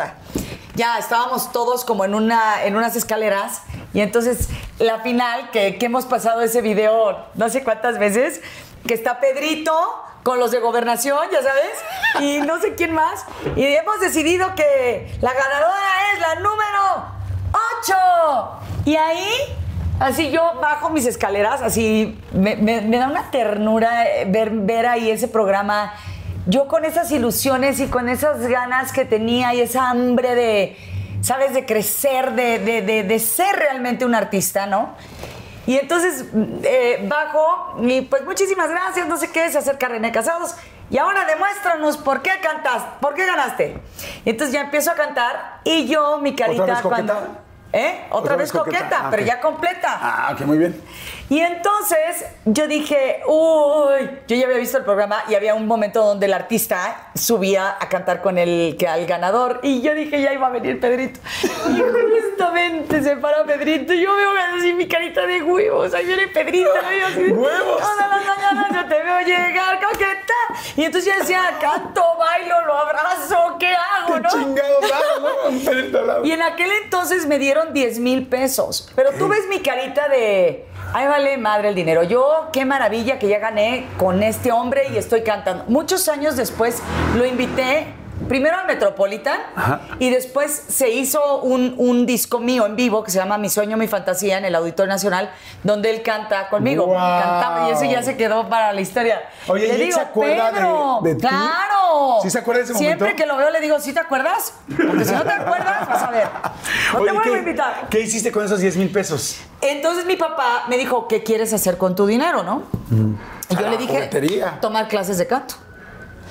ya estábamos todos como en unas escaleras. Y entonces la final, que hemos pasado ese video no sé cuántas veces, que está Pedrito con los de Gobernación, ya sabes, y no sé quién más. Y hemos decidido que la ganadora es la número 8. Y ahí, así yo bajo mis escaleras, así me da una ternura ver ahí ese programa. Yo con esas ilusiones y con esas ganas que tenía y esa hambre de, ¿sabes?, de crecer, de ser realmente un artista, ¿no? Y entonces bajo y pues muchísimas gracias, no sé qué, se acerca René Casados y ahora demuéstranos por qué cantas, por qué ganaste. Y entonces ya empiezo a cantar y yo, mi carita... ¿Otra vez Coqueta? Otra vez Coqueta, pero okay. Ya completa. Ah, ok, muy bien. Y entonces yo dije, uy, yo ya había visto el programa y había un momento donde el artista subía a cantar con al ganador y yo dije, ya iba a venir Pedrito. Y justamente se para Pedrito y yo veo así mi carita de huevos, ahí viene Pedrito. ¡Huevos! Todas las mañanas yo te veo llegar, Coqueta. Y entonces yo decía, canto, bailo, lo abrazo, ¿qué hago, ¿Qué no? chingados hago, no? Un Pedrito al lado. Y en aquel entonces me dieron 10,000 pesos. Pero tú ves mi carita de... Ay, vale madre el dinero. Yo, qué maravilla que ya gané con este hombre y estoy cantando. Muchos años después lo invité primero al Metropolitan. Ajá. Y después se hizo un disco mío en vivo que se llama Mi Sueño, Mi Fantasía en el Auditorio Nacional, donde él canta conmigo. Wow. Cantaba y eso ya se quedó para la historia. Oye, ¿y él se acuerda de ti? ¡Claro! ¿Sí se acuerda de ese momento? Siempre que lo veo le digo, ¿sí te acuerdas? Porque si no te acuerdas, vas a ver. No te vuelvo a invitar. ¿Qué hiciste con esos 10,000 pesos? Entonces mi papá me dijo, ¿qué quieres hacer con tu dinero, no? Y yo le dije, juguetería. tomar clases de canto.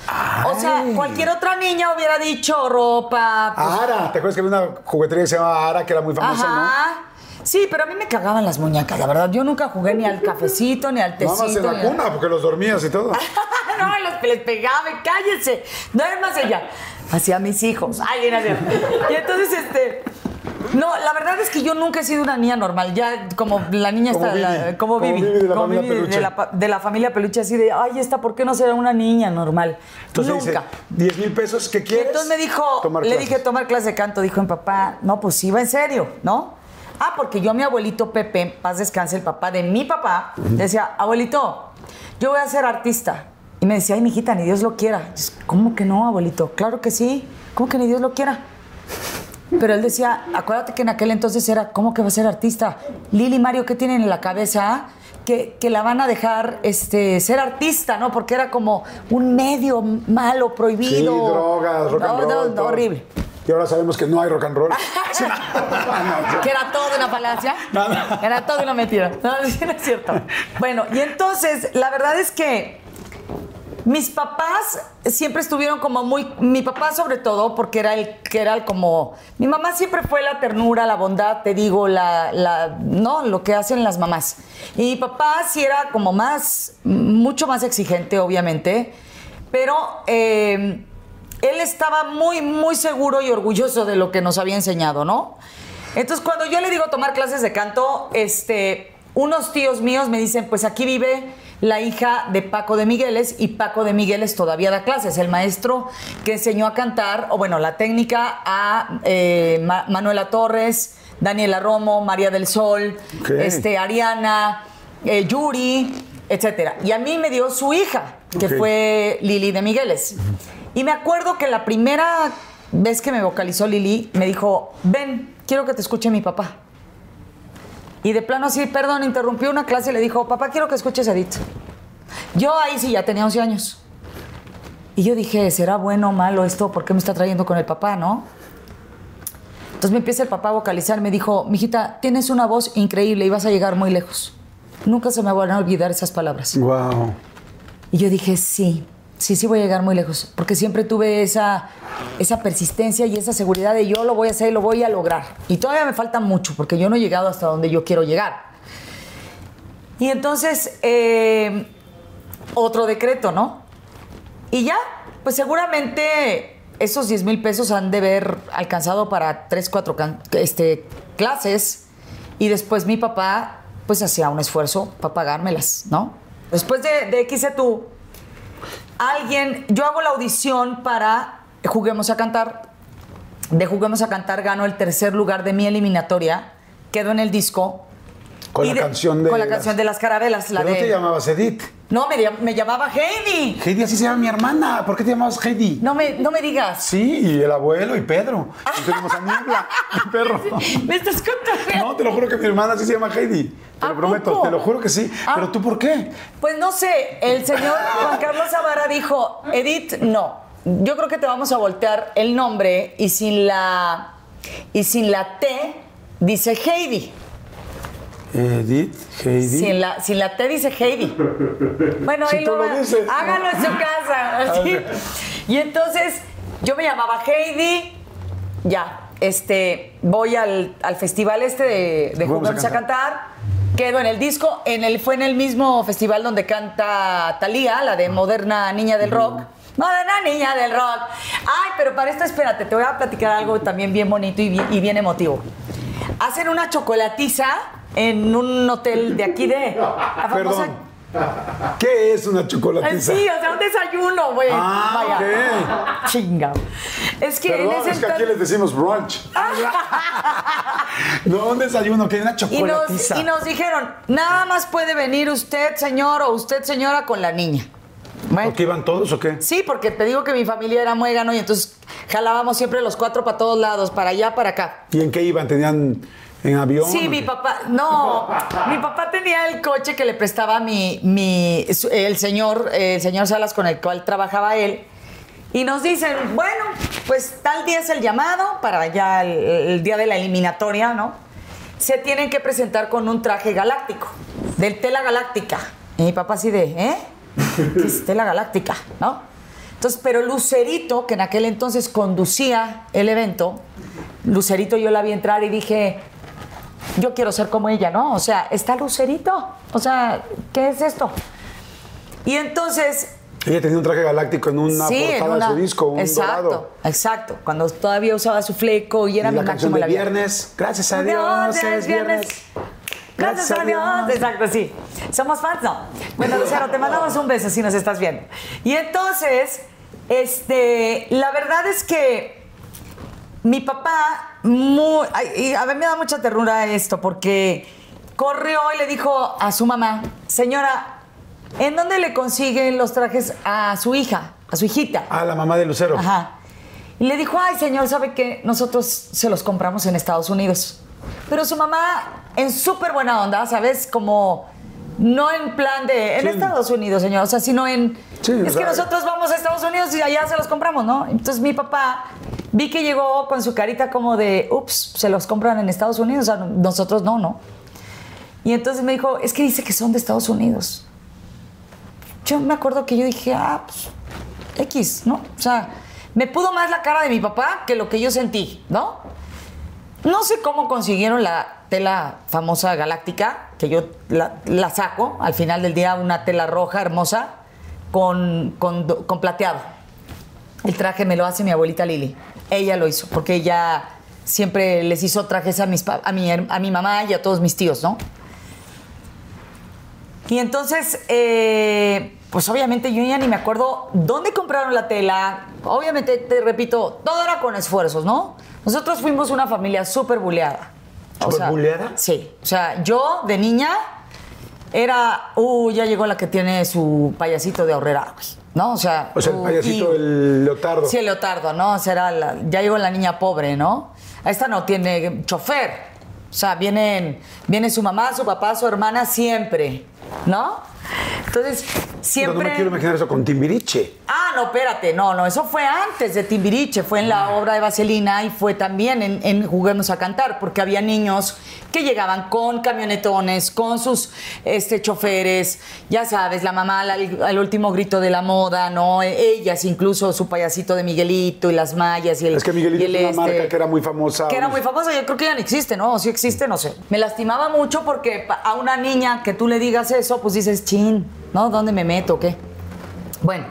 O sea, cualquier otra niña hubiera dicho ropa. Pues, Ara, ¿te acuerdas que había una juguetería que se llamaba Ara, que era muy famosa, ajá. Sí, pero a mí me cagaban las muñecas, la verdad. Yo nunca jugué ni al cafecito, ni al tecito. Nada más en la cuna, porque los dormías y todo. No, les pegaba, cállense. No es más ella. Hacia mis hijos. Ay, era cierto. Y entonces, no, la verdad es que yo nunca he sido una niña normal. Ya como la niña Como está, Vivi. como Como Vivi. Vivi de la Como familia Vivi Peluche. de la familia Peluche, así de, ay, esta, ¿por qué no será una niña normal? Entonces Nunca. dice, 10,000 pesos, ¿qué Y quieres? entonces me dijo, Tomar le clases. dije tomar clase de canto. Dijo mi papá, no, pues iba en serio, ¿no? Ah, porque yo a mi abuelito Pepe, paz descanse, el papá de mi papá, decía, abuelito, yo voy a ser artista. Y me decía, ay, mijita, ni Dios lo quiera. ¿Cómo que no, abuelito? Claro que sí. ¿Cómo que ni Dios lo quiera? Pero él decía, acuérdate que en aquel entonces era, ¿cómo que va a ser artista? Lili y Mario, ¿qué tienen en la cabeza? Que la van a dejar ser artista, ¿no? Porque era como un medio malo, prohibido. Sí, drogas, rock and roll. No, todo. horrible. Y ahora sabemos que no hay rock and roll. Que era todo una falacia. Era todo una mentira. No, no es cierto. Bueno, y entonces, la verdad es que mis papás siempre estuvieron como muy... Mi papá sobre todo, porque era el que era como... Mi mamá siempre fue la ternura, la bondad, te digo, no, lo que hacen las mamás. Y mi papá sí era como mucho más exigente, obviamente, pero él estaba muy, muy seguro y orgulloso de lo que nos había enseñado, ¿no? Entonces, cuando yo le digo tomar clases de canto, unos tíos míos me dicen, pues aquí vive la hija de Paco de Migueles, y Paco de Migueles todavía da clases, el maestro que enseñó a cantar, o bueno, la técnica a Manuela Torres, Daniela Romo, María del Sol, Okay. Ariana, Yuri, etcétera. Y a mí me dio su hija, que Okay. fue Lili de Migueles. Y me acuerdo que la primera vez que me vocalizó Lili, me dijo, ven, quiero que te escuche mi papá. Y de plano así, perdón, interrumpió una clase y le dijo, papá, quiero que escuches a Edith. Yo ahí sí ya tenía 11 años. Y yo dije, ¿será bueno o malo esto? ¿Por qué me está trayendo con el papá, no? Entonces me empieza el papá a vocalizar, me dijo, mijita, tienes una voz increíble y vas a llegar muy lejos. Nunca se me van a olvidar esas palabras. Wow. Y yo dije, sí voy a llegar muy lejos, porque siempre tuve esa persistencia y esa seguridad de yo lo voy a hacer y lo voy a lograr. Y todavía me falta mucho, porque yo no he llegado hasta donde yo quiero llegar. Y entonces, otro decreto, ¿no? Y ya, pues seguramente esos 10,000 pesos han de haber alcanzado para 3, 4 clases, y después mi papá, pues hacía un esfuerzo para pagármelas, ¿no? Después de XETU, yo hago la audición para Juguemos a Cantar. De Juguemos a Cantar gano el 3er lugar de mi eliminatoria. Quedo en el disco. Con la canción de las Carabelas. ¿No te llamabas Edith? No, me llamaba Heidi. Heidi, así se llama mi hermana. ¿Por qué te llamabas Heidi? No me digas. Sí, y el abuelo y Pedro. Y tenemos a Niebla, mi perro. ¿Me estás contando? No, te lo juro que mi hermana sí se llama Heidi. Te ¿A lo prometo, poco? te lo juro que sí. ¿Pero tú por qué? Pues no sé, el señor Juan Carlos Zavara dijo, Edith, no. Yo creo que te vamos a voltear el nombre y sin la T dice Heidi. Edith, Heidi. Sin la T dice Heidi. Bueno, Si ahí tú lo lo va. dices. Háganlo en su casa. Así. Ok. Y entonces yo me llamaba Heidi. Ya, voy al festival de Juguemos a Cantar. Quedo en el disco. Fue en el mismo festival donde canta Thalía, la de Moderna Niña del Rock. Moderna Niña del Rock. Ay, pero para esto, espérate, te voy a platicar algo también bien bonito y bien emotivo. Hacen una chocolatiza en un hotel de aquí de... la famosa- Perdón. ¿Qué es una chocolatiza? Sí, o sea, un desayuno, güey. Ah, Vaya. Chinga. Es que Perdón, en ese es que aquí les decimos brunch. No, un desayuno, que es una chocolatiza. y nos dijeron, nada más puede venir usted, señor, o usted, señora, con la niña. Bueno, ¿Por qué iban todos o qué? sí, porque te digo que mi familia era muégano y entonces jalábamos siempre los 4 para todos lados, para allá, para acá. ¿Y en qué iban? ¿Tenían en avión? Sí, o mi qué? papá, no, mi papá tenía el coche que le prestaba el señor Salas, con el cual trabajaba él, y nos dicen, bueno, pues tal día es el llamado para ya el día de la eliminatoria, ¿no? Se tienen que presentar con un traje galáctico, del Tela Galáctica. Y mi papá así de, ¿qué es Tela Galáctica? ¿No? Entonces, pero Lucerito, que en aquel entonces conducía el evento, Lucerito yo la vi entrar y dije, yo quiero ser como ella, ¿no? O sea, está Lucerito. O sea, ¿qué es esto? Y entonces... Ella tenía un traje galáctico en una portada de su disco, un dorado. Exacto. Cuando todavía usaba su fleco y era mi máximo en la vida. Viernes, gracias a Dios, es viernes. Gracias a Dios. Exacto, sí. Somos fans, ¿no? Bueno, Lucero, te mandamos un beso si nos estás viendo. Y entonces, la verdad es que mi papá, y a mí me da mucha ternura esto, porque corrió y le dijo a su mamá, señora, ¿en dónde le consiguen los trajes a su hija, a su hijita? A la mamá de Lucero. Ajá. Y le dijo, ay, señor, ¿sabe qué? Nosotros se los compramos en Estados Unidos. Pero su mamá, en súper buena onda, ¿sabes? Como, no en plan de, en Estados Unidos, señor, o sea, sino en, es que nosotros vamos a Estados Unidos y allá se los compramos, ¿no? Entonces mi papá, vi que llegó con su carita como de, ups, se los compran en Estados Unidos, o sea, nosotros no. Y entonces me dijo, es que dice que son de Estados Unidos. Yo me acuerdo que yo dije, pues, X, ¿no? O sea, me pudo más la cara de mi papá que lo que yo sentí, ¿no? No sé cómo consiguieron la tela famosa galáctica, que yo la saco al final del día, una tela roja hermosa con plateado. El traje me lo hace mi abuelita Lili. Ella lo hizo, porque ella siempre les hizo trajes a mi mamá y a todos mis tíos, ¿no? Y entonces, pues obviamente yo ya ni me acuerdo dónde compraron la tela. Obviamente, te repito, todo era con esfuerzos, ¿no? Nosotros fuimos una familia súper buleada. ¿Súper buleada? Sí. O sea, yo de niña era, ya llegó la que tiene su payasito de ahorrera, ¿no? O sea, el payasito, el leotardo. Sí, el leotardo, ¿no? O sea, ya llegó la niña pobre, ¿no? Esta no tiene chofer. O sea, viene su mamá, su papá, su hermana siempre, ¿no? Entonces, siempre... Pero no me quiero imaginar eso con Timbiriche. No, espérate, no, eso fue antes de Timbiriche, fue en la obra de Vaselina y fue también en Juguemos a Cantar, porque había niños que llegaban con camionetones, con sus choferes, ya sabes, la mamá al último grito de la moda, ¿no? Ellas, incluso su payasito de Miguelito y las mallas y el... Es que Miguelito es una marca que era muy famosa. Que era muy famosa, yo creo que ya no existe, ¿no? O sí existe, no sé. Me lastimaba mucho porque a una niña que tú le digas eso, pues dices, chin, ¿no? ¿Dónde me meto o qué? Bueno,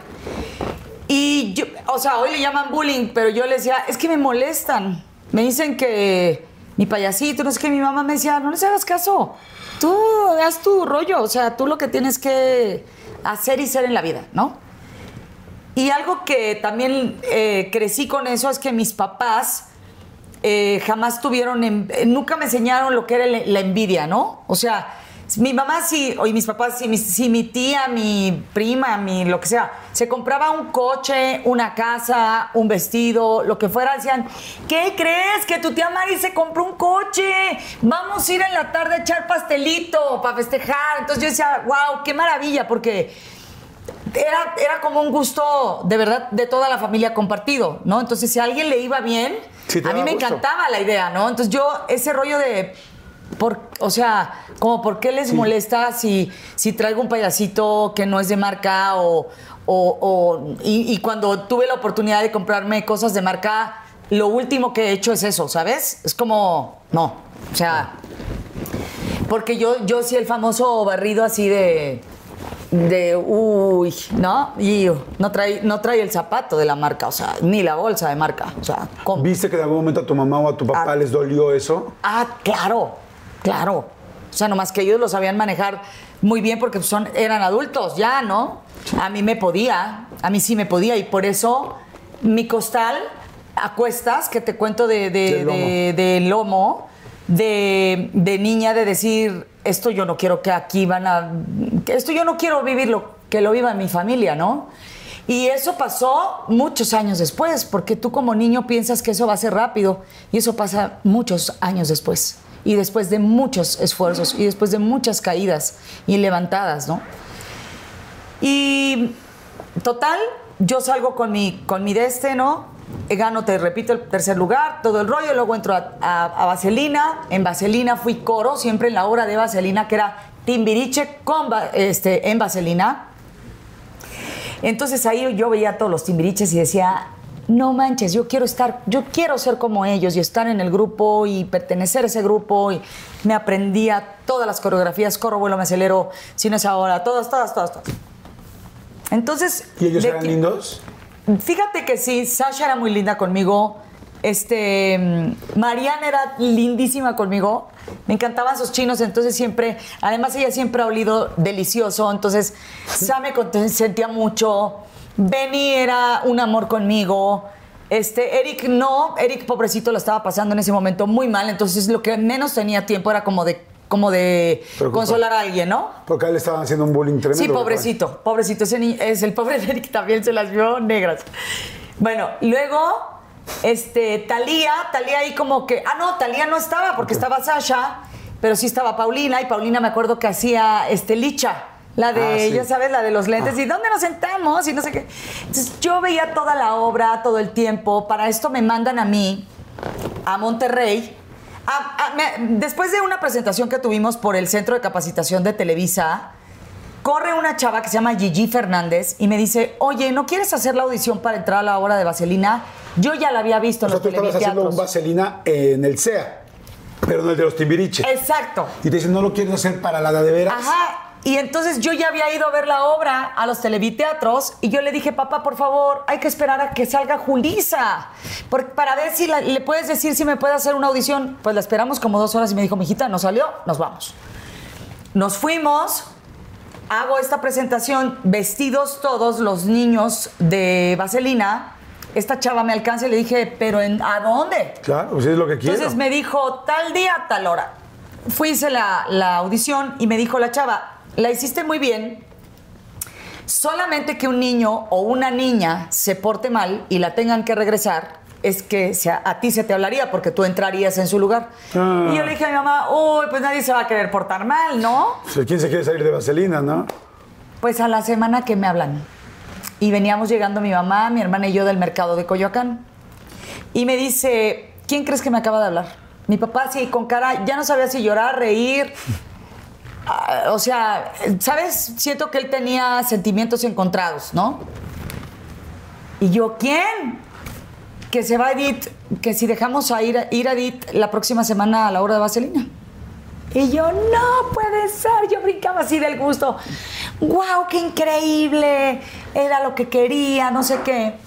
y yo, o sea, hoy le llaman bullying, pero yo le decía, es que me molestan. Me dicen que mi payasito, no sé qué, mi mamá me decía, no les hagas caso. Tú haz tu rollo, o sea, tú lo que tienes que hacer y ser en la vida, ¿no? Y algo que también crecí con eso es que mis papás jamás tuvieron, nunca me enseñaron lo que era la envidia, ¿no? O sea, mi mamá sí, y mis papás sí, si mi tía, mi prima, lo que sea, se compraba un coche, una casa, un vestido, lo que fuera, decían, ¿qué crees? Que tu tía Mari se compró un coche, vamos a ir en la tarde a echar pastelito para festejar. Entonces yo decía, wow, qué maravilla, porque era como un gusto, de verdad, de toda la familia compartido, ¿no? Entonces si a alguien le iba bien, sí, a mí me encantaba la idea, ¿no? Entonces yo, ese rollo de... o sea, como por qué les molesta si traigo un payasito que no es de marca y cuando tuve la oportunidad de comprarme cosas de marca, lo último que he hecho es eso, ¿sabes? Es como, no, o sea, porque yo sí el famoso barrido así de uy, ¿no? Y no trae el zapato de la marca, o sea, ni la bolsa de marca, o sea, ¿cómo? ¿Viste que en algún momento a tu mamá o a tu papá les dolió eso? Claro. O sea, nomás que ellos lo sabían manejar muy bien porque eran adultos ya, ¿no? A mí sí me podía y por eso mi costal a cuestas, que te cuento de lomo, de niña, de decir, esto yo no quiero que aquí esto yo no quiero vivirlo, que lo viva mi familia, ¿no? Y eso pasó muchos años después, porque tú como niño piensas que eso va a ser rápido y eso pasa muchos años después. Y después de muchos esfuerzos y después de muchas caídas y levantadas, ¿no? Y total, yo salgo con mi ¿no? Gano, te repito, el tercer lugar, todo el rollo, luego entro a Vaselina. En Vaselina fui coro, siempre en la obra de Vaselina, que era Timbiriche en Vaselina. Entonces ahí yo veía a todos los Timbiriches y decía, no manches, yo quiero ser como ellos y estar en el grupo y pertenecer a ese grupo. Y me aprendía todas las coreografías, corro, vuelo, me acelero, si no es ahora, todas. Entonces... ¿Y ellos eran lindos? Fíjate que sí, Sasha era muy linda conmigo. Mariana era lindísima conmigo. Me encantaban sus chinos, entonces siempre... Además, ella siempre ha olido delicioso, entonces Sam me consentía mucho. Benny era un amor conmigo. Eric no. Eric, pobrecito, lo estaba pasando en ese momento muy mal, entonces lo que menos tenía tiempo era como de consolar a alguien, ¿no? Porque a él le estaban haciendo un bullying tremendo. Sí, pobrecito. Ese niño, es el pobre de Eric, también se las vio negras. Bueno, luego... Talía ahí como que... no, Talía no estaba porque estaba Sasha, pero sí estaba Paulina, y Paulina me acuerdo que hacía Licha, la de, ya sabes, la de los lentes, y ¿dónde nos sentamos? Y no sé qué. Entonces yo veía toda la obra, todo el tiempo. Para esto me mandan a mí, a Monterrey, después de una presentación que tuvimos por el Centro de Capacitación de Televisa, corre una chava que se llama Gigi Fernández y me dice, oye, ¿no quieres hacer la audición para entrar a la obra de Vaselina? Yo ya la había visto en los televiteatros. Tú estabas haciendo un Vaselina en el CEA, pero no el de los Timbiriche. Exacto. Y te dicen, ¿no lo quieres hacer para la de veras? Ajá. Y entonces yo ya había ido a ver la obra a los televiteatros y yo le dije, papá, por favor, hay que esperar a que salga Julissa para ver si le puedes decir si me puede hacer una audición. Pues la esperamos como 2 horas y me dijo, mijita, no salió, nos vamos. Nos fuimos... Hago esta presentación, vestidos todos los niños de Vaselina. Esta chava me alcanza y le dije, ¿pero a dónde? Claro, pues es lo que quiero. Entonces me dijo, tal día, tal hora. Hice la audición y me dijo la chava, la hiciste muy bien, solamente que un niño o una niña se porte mal y la tengan que regresar, es que a ti se te hablaría porque tú entrarías en su lugar. Y yo le dije a mi mamá, uy, pues nadie se va a querer portar mal, ¿no? ¿Quién se quiere salir de Vaselina, no? Pues a la semana que me hablan. Y veníamos llegando mi mamá, mi hermana y yo del mercado de Coyoacán. Y me dice, ¿quién crees que me acaba de hablar? Mi papá, sí, con cara, ya no sabía si llorar, reír. O sea, ¿sabes? Siento que él tenía sentimientos encontrados, ¿no? Y yo, ¿quién? Que se va Edith, que si dejamos ir a Edith la próxima semana a la obra de Vaselina. Y yo, no puede ser, yo brincaba así del gusto. ¡Guau, qué increíble! Era lo que quería, no sé qué.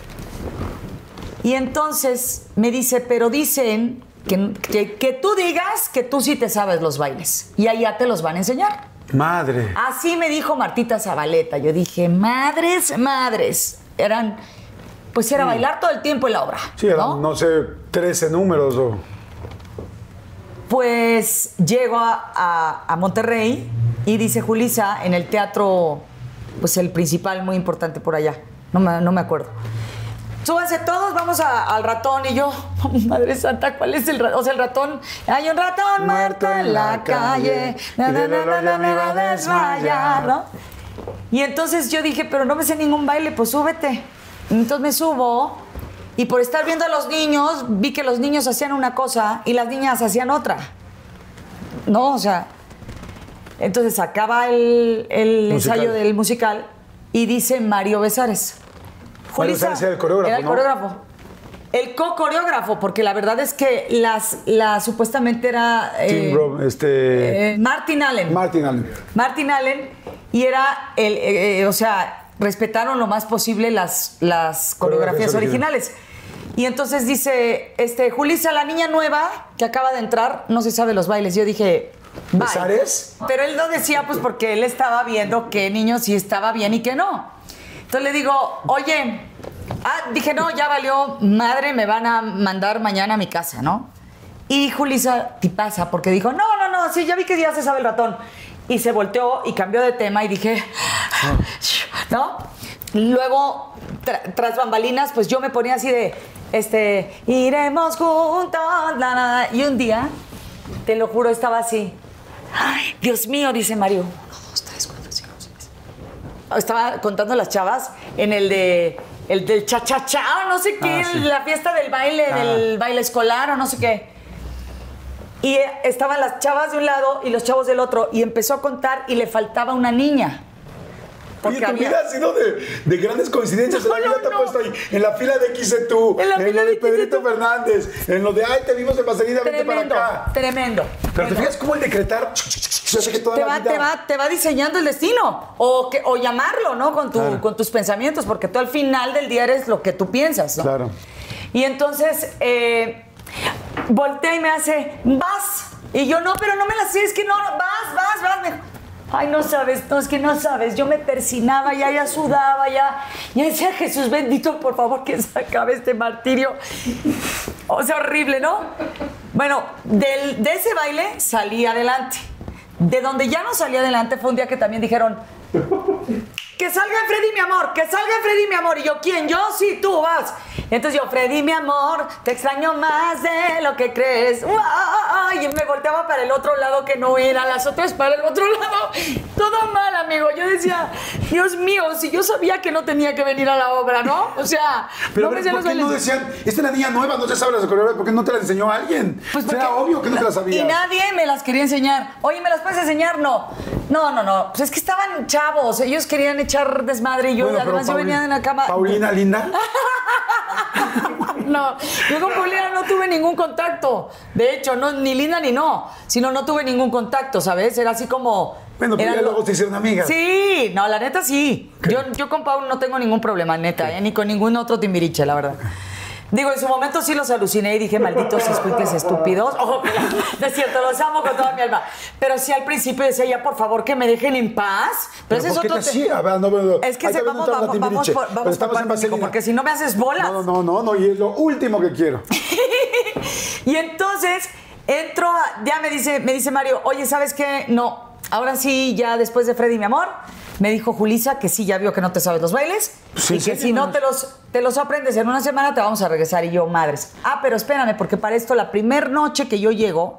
Y entonces me dice, pero dicen que tú digas que tú sí te sabes los bailes. Y allá te los van a enseñar. Madre. Así me dijo Martita Zabaleta. Yo dije, madres. Eran... Pues era bailar todo el tiempo en la obra. Sí, eran, no sé, 13 números o... Pues llego a Monterrey y dice Julissa en el teatro, pues el principal muy importante por allá. No me acuerdo. Súbanse todos, vamos al ratón. Y yo, Madre Santa, ¿cuál es el ratón? O sea, el ratón, hay un ratón muerto en la calle. Me va a desmayar, ¿no? Y entonces yo dije, pero no me sé ningún baile, pues súbete. Entonces me subo y por estar viendo a los niños, vi que los niños hacían una cosa y las niñas hacían otra. No, o sea... Entonces acaba el ensayo del musical y dice Mario Besares. Mario Besares era el coreógrafo, era el coreógrafo. El co-coreógrafo, porque la verdad es que supuestamente era... Martin Allen. Martin Allen. Y era o sea... respetaron lo más posible las coreografías originales. Y entonces dice, Julissa, la niña nueva que acaba de entrar, no se sabe los bailes. Yo dije, bye. ¿Besares? Pero él no decía, pues porque él estaba viendo qué niño sí estaba bien y qué no. Entonces le digo, oye, dije, no, ya valió madre, me van a mandar mañana a mi casa, ¿no? Y Julissa, ¿qué pasa? Porque dijo, no, sí, ya vi que ya se sabe el ratón. Y se volteó y cambió de tema y dije, ¿no? Luego, tras bambalinas, pues yo me ponía así de, iremos juntos, y un día, te lo juro, estaba así. Ay, Dios mío, dice Mario. 1, 2, 3, 4, 5, 6. Estaba contando las chavas en el del cha-cha-cha, o no sé qué, sí. La fiesta del baile, del baile escolar, o no sé qué. Y estaban las chavas de un lado y los chavos del otro. Y empezó a contar y le faltaba una niña. porque Oye, tu vida ha sido de grandes coincidencias. La vida te ha puesto ahí, en la fila de XC2, en lo de Pedrito Fernández, en lo de, ay, te vimos en Pasadena, vente para acá. Tremendo. Pero te fijas cómo el decretar que toda la vida... te va diseñando el destino o llamarlo, ¿no? Con tus pensamientos, porque tú al final del día eres lo que tú piensas, ¿no? Claro. Y entonces voltea y me hace, vas. Y yo, no, pero no me la sé, es que no, vas. Me dijo, ay, no sabes, no, es que no sabes. Yo me persinaba, ya sudaba, ya decía, Jesús bendito, por favor, que se acabe este martirio. O sea, horrible, ¿no? Bueno, de ese baile salí adelante. De donde ya no salí adelante fue un día que también dijeron, que salga Freddy, mi amor, que salga Freddy, mi amor. Y yo, ¿quién? Yo, sí, tú vas. Entonces yo, Freddy, mi amor, te extraño más de lo que crees. Y me volteaba para el otro lado que no era, las otras para el otro lado. Todo mal, amigo. Yo decía, Dios mío, si yo sabía que no tenía que venir a la obra, ¿no? O sea, pero no me ¿por qué no decían, esta es la niña nueva, no se sabe las coreografías, ¿por qué no te las enseñó alguien? Pues era obvio que no te las sabías. Y nadie me las quería enseñar. Oye, ¿me las puedes enseñar? No. Pues es que estaban chavos. Ellos querían echar desmadre y yo, bueno, además yo venía de la cama. ¿Paulina linda? No, yo con Paulina no tuve ningún contacto. De hecho, no, ni linda ni no, sino no tuve ningún contacto, ¿sabes? Era así como... Bueno, pero ya luego te hicieron amigas. Sí, no, la neta sí. Yo con Paul no tengo ningún problema, neta, ni con ningún otro timbiriche, la verdad. Digo, en su momento sí los aluciné y dije, malditos escuites estúpidos. Ojo, no es cierto, los amo con toda mi alma. Pero sí al principio decía, ya por favor que me dejen en paz. Pero ese es otro tema. Es que vamos por Pacífico, porque si no me haces bolas. No, y es lo último que quiero. Y entonces entro, ya me dice Mario, oye, ¿sabes qué? No, ahora sí, ya después de Freddy, mi amor. Me dijo Julissa que sí, ya vio que no te sabes los bailes. Sí, y que si no te los aprendes en una semana, te vamos a regresar. Y yo, madres. Pero espérame, porque para esto, la primer noche que yo llego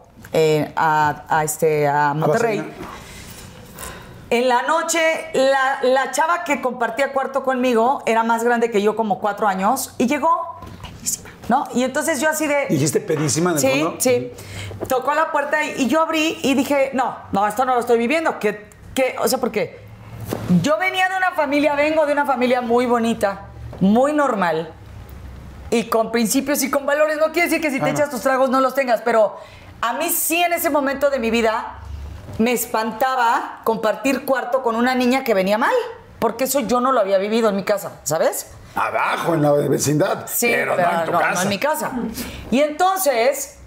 a Monterrey, en la noche, la chava que compartía cuarto conmigo era más grande que yo, como 4 años, y llegó pedísima, ¿no? Y entonces yo así de... ¿Dijiste pedísima en el fondo? Sí. Tocó la puerta y yo abrí y dije, no, esto no lo estoy viviendo. O sea, porque... Yo vengo de una familia muy bonita, muy normal y con principios y con valores. No quiere decir que si te echas tus tragos no los tengas, pero a mí sí en ese momento de mi vida me espantaba compartir cuarto con una niña que venía mal, porque eso yo no lo había vivido en mi casa, ¿sabes? Abajo, en la vecindad, sí, pero no en tu casa. No en mi casa. Y entonces...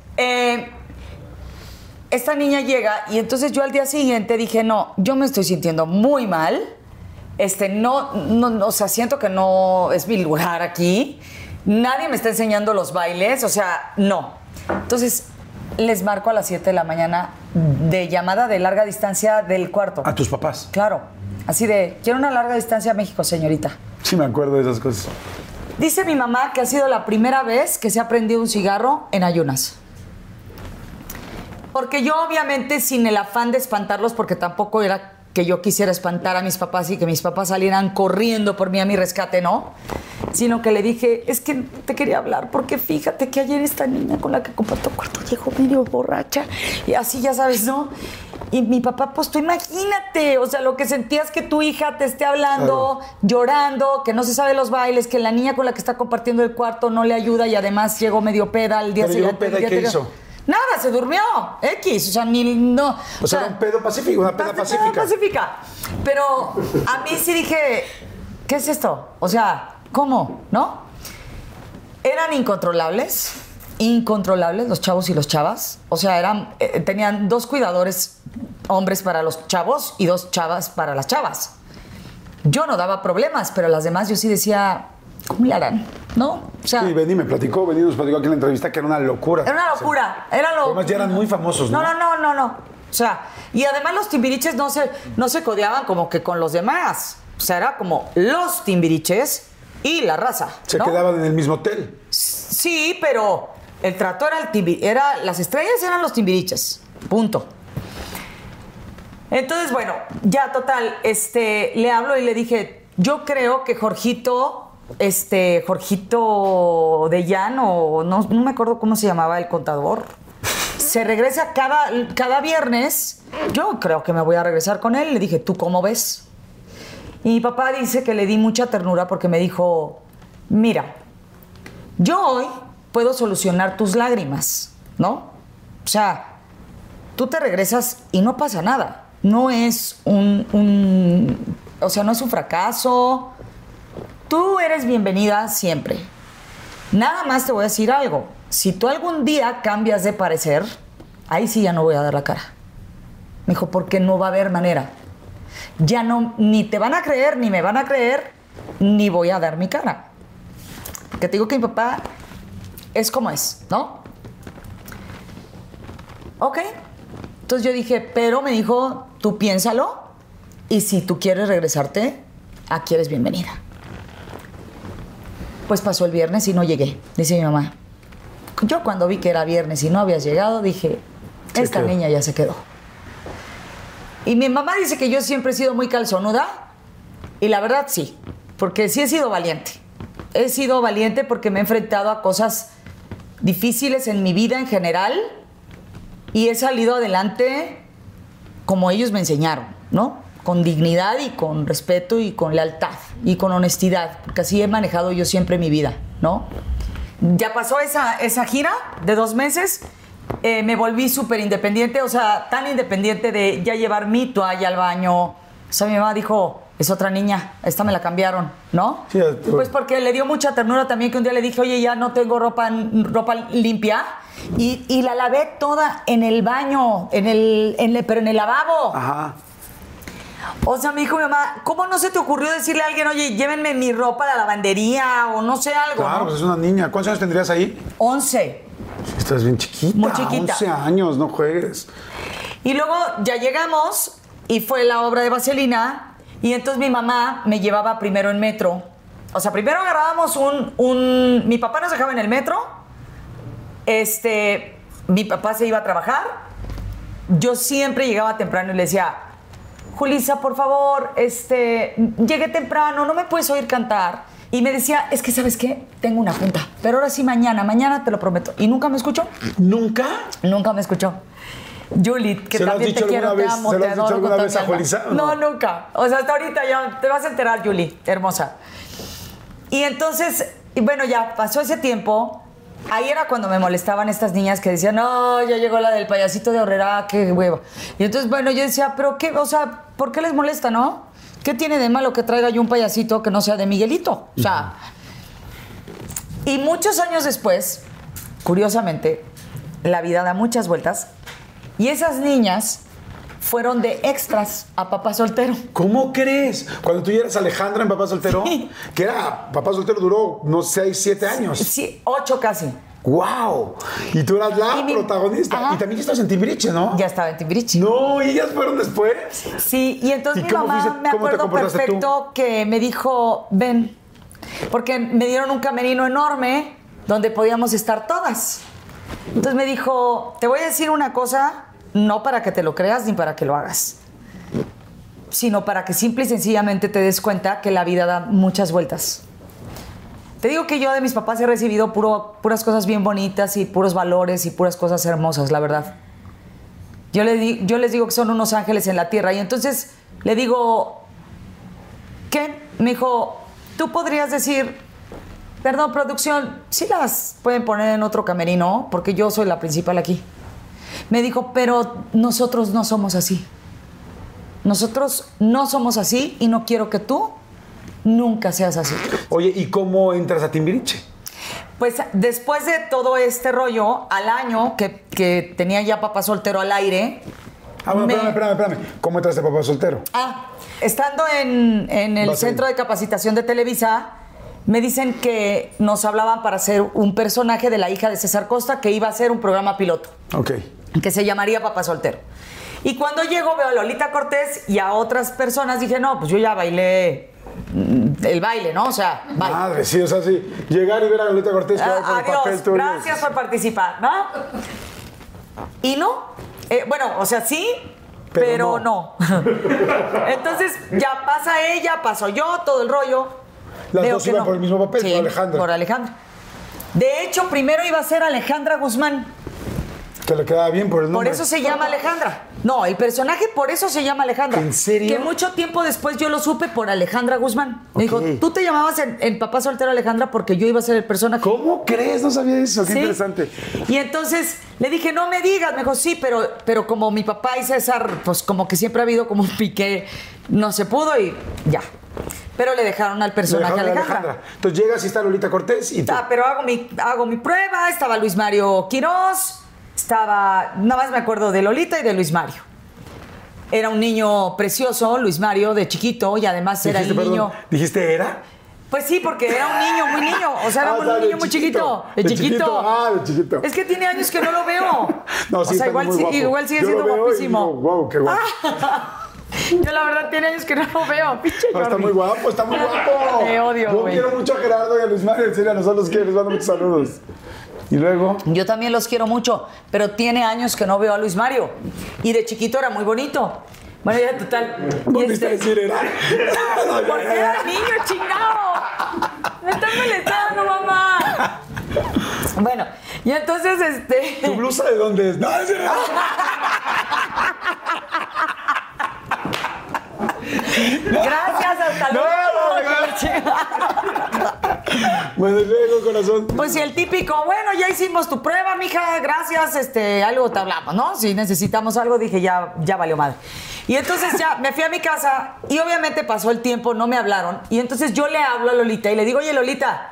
esta niña llega y entonces yo al día siguiente dije, no, yo me estoy sintiendo muy mal, o sea, siento que no es mi lugar aquí, nadie me está enseñando los bailes, o sea, no. Entonces les marco a las 7 de la mañana de llamada de larga distancia del cuarto. ¿A tus papás? Claro, así de, quiero una larga distancia a México, señorita. Sí, me acuerdo de esas cosas. Dice mi mamá que ha sido la primera vez que se ha prendido un cigarro en ayunas. Porque yo obviamente sin el afán de espantarlos, porque tampoco era que yo quisiera espantar a mis papás y que mis papás salieran corriendo por mí a mi rescate, ¿no? Sino que le dije, es que te quería hablar porque fíjate que ayer esta niña con la que comparto cuarto llegó medio borracha y así, ya sabes, ¿no? Y mi papá, pues tú imagínate, o sea, lo que sentías que tu hija te esté hablando, llorando, que no se sabe los bailes, que la niña con la que está compartiendo el cuarto no le ayuda y además llegó medio peda al día siguiente. ¿Pero llegó peda y qué hizo? Nada, se durmió. X, o sea, no. O sea, era un pedo pacífico, una peda pacífica. Pero a mí sí dije, ¿qué es esto? O sea, ¿cómo? ¿No? Eran incontrolables los chavos y los chavas. O sea, tenían 2 cuidadores hombres para los chavos y 2 chavas para las chavas. Yo no daba problemas, pero las demás yo sí decía, ¿cómo le harán? ¿No? O sea, sí, Benny nos platicó aquí en la entrevista que era una locura. Era una locura, era locura. Además ya eran muy famosos, ¿no? No. O sea, y además los timbiriches no se codeaban como que con los demás. O sea, era como los timbiriches y la raza, Se quedaban en el mismo hotel. Sí, pero el trato era las estrellas eran los timbiriches. Punto. Entonces, bueno, ya total, le hablo y le dije, yo creo que Jorgito de Llano, no me acuerdo cómo se llamaba el contador, se regresa cada viernes. Yo creo que me voy a regresar con él. Le dije, ¿tú cómo ves? Y mi papá dice que le di mucha ternura porque me dijo, mira, yo hoy puedo solucionar tus lágrimas, ¿no? O sea, tú te regresas y no pasa nada. No es o sea, no es un fracaso. Tú eres bienvenida siempre. Nada más te voy a decir algo. Si tú algún día cambias de parecer, ahí sí ya no voy a dar la cara. Me dijo, porque no va a haber manera. Ya no, ni te van a creer, ni me van a creer, ni voy a dar mi cara. Porque te digo que mi papá es como es, ¿no? Ok. Entonces yo dije, pero me dijo, tú piénsalo y si tú quieres regresarte, aquí eres bienvenida. Pues pasó el viernes y no llegué, dice mi mamá. Yo cuando vi que era viernes y no habías llegado, dije, esta niña ya se quedó. Y mi mamá dice que yo siempre he sido muy calzonuda y la verdad sí, porque sí he sido valiente. He sido valiente porque me he enfrentado a cosas difíciles en mi vida en general y he salido adelante como ellos me enseñaron, ¿no? Con dignidad y con respeto y con lealtad y con honestidad, porque así he manejado yo siempre mi vida, ¿no? Ya pasó esa gira de 2 meses, me volví súper independiente, o sea, tan independiente de ya llevar mi toalla al baño. O sea, mi mamá dijo, es otra niña, esta me la cambiaron, ¿no? Sí, pues porque le dio mucha ternura también que un día le dije, oye, ya no tengo ropa limpia. Y la lavé toda en el baño, pero en el lavabo. Ajá. O sea, me dijo mi mamá, ¿cómo no se te ocurrió decirle a alguien, oye, llévenme mi ropa a la lavandería o no sé algo? Claro, ¿no? Pues es una niña. ¿Cuántos años tendrías ahí? 11. Estás bien chiquita. Muy chiquita. 11 años, no juegues. Y luego ya llegamos y fue la obra de Vaselina y entonces mi mamá me llevaba primero en metro. O sea, primero agarrábamos mi papá nos dejaba en el metro. Mi papá se iba a trabajar. Yo siempre llegaba temprano y le decía, Julissa, por favor, llegué temprano, no me puedes oír cantar. Y me decía, es que, ¿sabes qué? Tengo una junta, pero ahora sí mañana te lo prometo. ¿Y nunca me escuchó? ¿Nunca? Nunca me escuchó. Julie, que también te quiero, te amo, te adoro. ¿Se lo has dicho alguna vez a Julissa? No, nunca. O sea, hasta ahorita ya te vas a enterar, Julie, hermosa. Y entonces, bueno, ya pasó ese tiempo. Ahí era cuando me molestaban estas niñas que decían, no, ya llegó la del payasito de Horrera, qué hueva. Y entonces, bueno, yo decía, pero qué, o sea, ¿por qué les molesta, no? ¿Qué tiene de malo que traiga yo un payasito que no sea de Miguelito? O sea, y muchos años después, curiosamente, la vida da muchas vueltas y esas niñas fueron de extras a Papá Soltero. ¿Cómo crees? Cuando tú ya eras Alejandra en Papá Soltero, sí. Que era, Papá Soltero duró, no sé, 6, 7 años. Sí, 8 casi. ¡Wow! Y tú eras la protagonista. Ajá. Y también estabas en Timbiriche, ¿no? Ya estaba en Timbiriche. No, ¿y ellas fueron después? Sí, y entonces mi mamá, me acuerdo perfecto que me dijo, ven, porque me dieron un camerino enorme donde podíamos estar todas. Entonces me dijo, te voy a decir una cosa, no para que te lo creas ni para que lo hagas, sino para que simple y sencillamente te des cuenta que la vida da muchas vueltas. Te digo que yo de mis papás he recibido puras cosas bien bonitas y puros valores y puras cosas hermosas, la verdad. Yo les digo que son unos ángeles en la tierra. Y entonces le digo, ¿qué? Me dijo, tú podrías decir, perdón, producción, sí las pueden poner en otro camerino, porque yo soy la principal aquí. Me dijo, pero nosotros no somos así. Nosotros no somos así y no quiero que tú nunca seas así. Oye, ¿y cómo entras a Timbiriche? Pues después de todo este rollo, al año que tenía ya Papá Soltero al aire... Ah, bueno, espérame. ¿Cómo entraste a Papá Soltero? Estando en el Centro de Capacitación de Televisa, me dicen que nos hablaban para hacer un personaje de la hija de César Costa que iba a hacer un programa piloto. Ok. Que se llamaría Papá Soltero. Y cuando llego veo a Lolita Cortés y a otras personas, dije, no, pues yo ya bailé el baile, ¿no? O sea, baile. Madre, sí, o sea, sí. Llegar y ver a Lolita Cortés por adiós, el papel tuyo. Gracias por participar, ¿no? Y no. Bueno, o sea, sí, pero no. Entonces, ya pasa ella, paso yo, todo el rollo. Las dos iban por el mismo papel, sí, por Alejandra. Por Alejandra. De hecho, primero iba a ser Alejandra Guzmán. Que le quedaba bien por el nombre. Por eso se llama Alejandra. No, el personaje por eso se llama Alejandra. ¿En serio? Que mucho tiempo después yo lo supe por Alejandra Guzmán. Me dijo, tú te llamabas en Papá Soltero Alejandra porque yo iba a ser el personaje. ¿Cómo crees? No sabía eso. Qué ¿Sí? interesante. Y entonces le dije, no me digas. Me dijo, sí, pero como mi papá y César, pues como que siempre ha habido como un pique, no se pudo y ya. Pero le dejaron al personaje Alejandra. Entonces llegas y está Lolita Cortés y tú. Pero hago mi prueba. Estaba Luis Mario Quirós. Nada más me acuerdo de Lolita y de Luis Mario. Era un niño precioso, Luis Mario, de chiquito, y además era el niño... ¿Dijiste era? Pues sí, porque era un niño, muy niño. O sea, era un niño muy chiquito. De chiquito. De chiquito. Es que tiene años que no lo veo. No, sí, o sea, está muy guapo. igual sigue Yo siendo lo veo guapísimo. Y digo, wow, qué guapo. Yo la verdad tiene años que no lo veo. Pinche No, está Jordi. muy guapo, está muy guapo. Te odio, Yo güey. quiero mucho a Gerardo y a Luis Mario. En serio, a nosotros los quiero. Les mando muchos saludos. Y luego... Yo también los quiero mucho, pero tiene años que no veo a Luis Mario. Y de chiquito era muy bonito. Bueno, ya total. ¿Volviste a decir era? Porque era niño, chingado. Me están molestando, mamá. Bueno, y entonces ¿Tu blusa de dónde es? No, es era. Gracias, hasta luego. Bueno, luego, corazón. Pues sí, el típico, bueno, ya hicimos tu prueba, mija, gracias, algo te hablamos, ¿no? Si necesitamos algo, dije, ya valió madre. Y entonces ya me fui a mi casa y obviamente pasó el tiempo, no me hablaron. Y entonces yo le hablo a Lolita y le digo, oye, Lolita,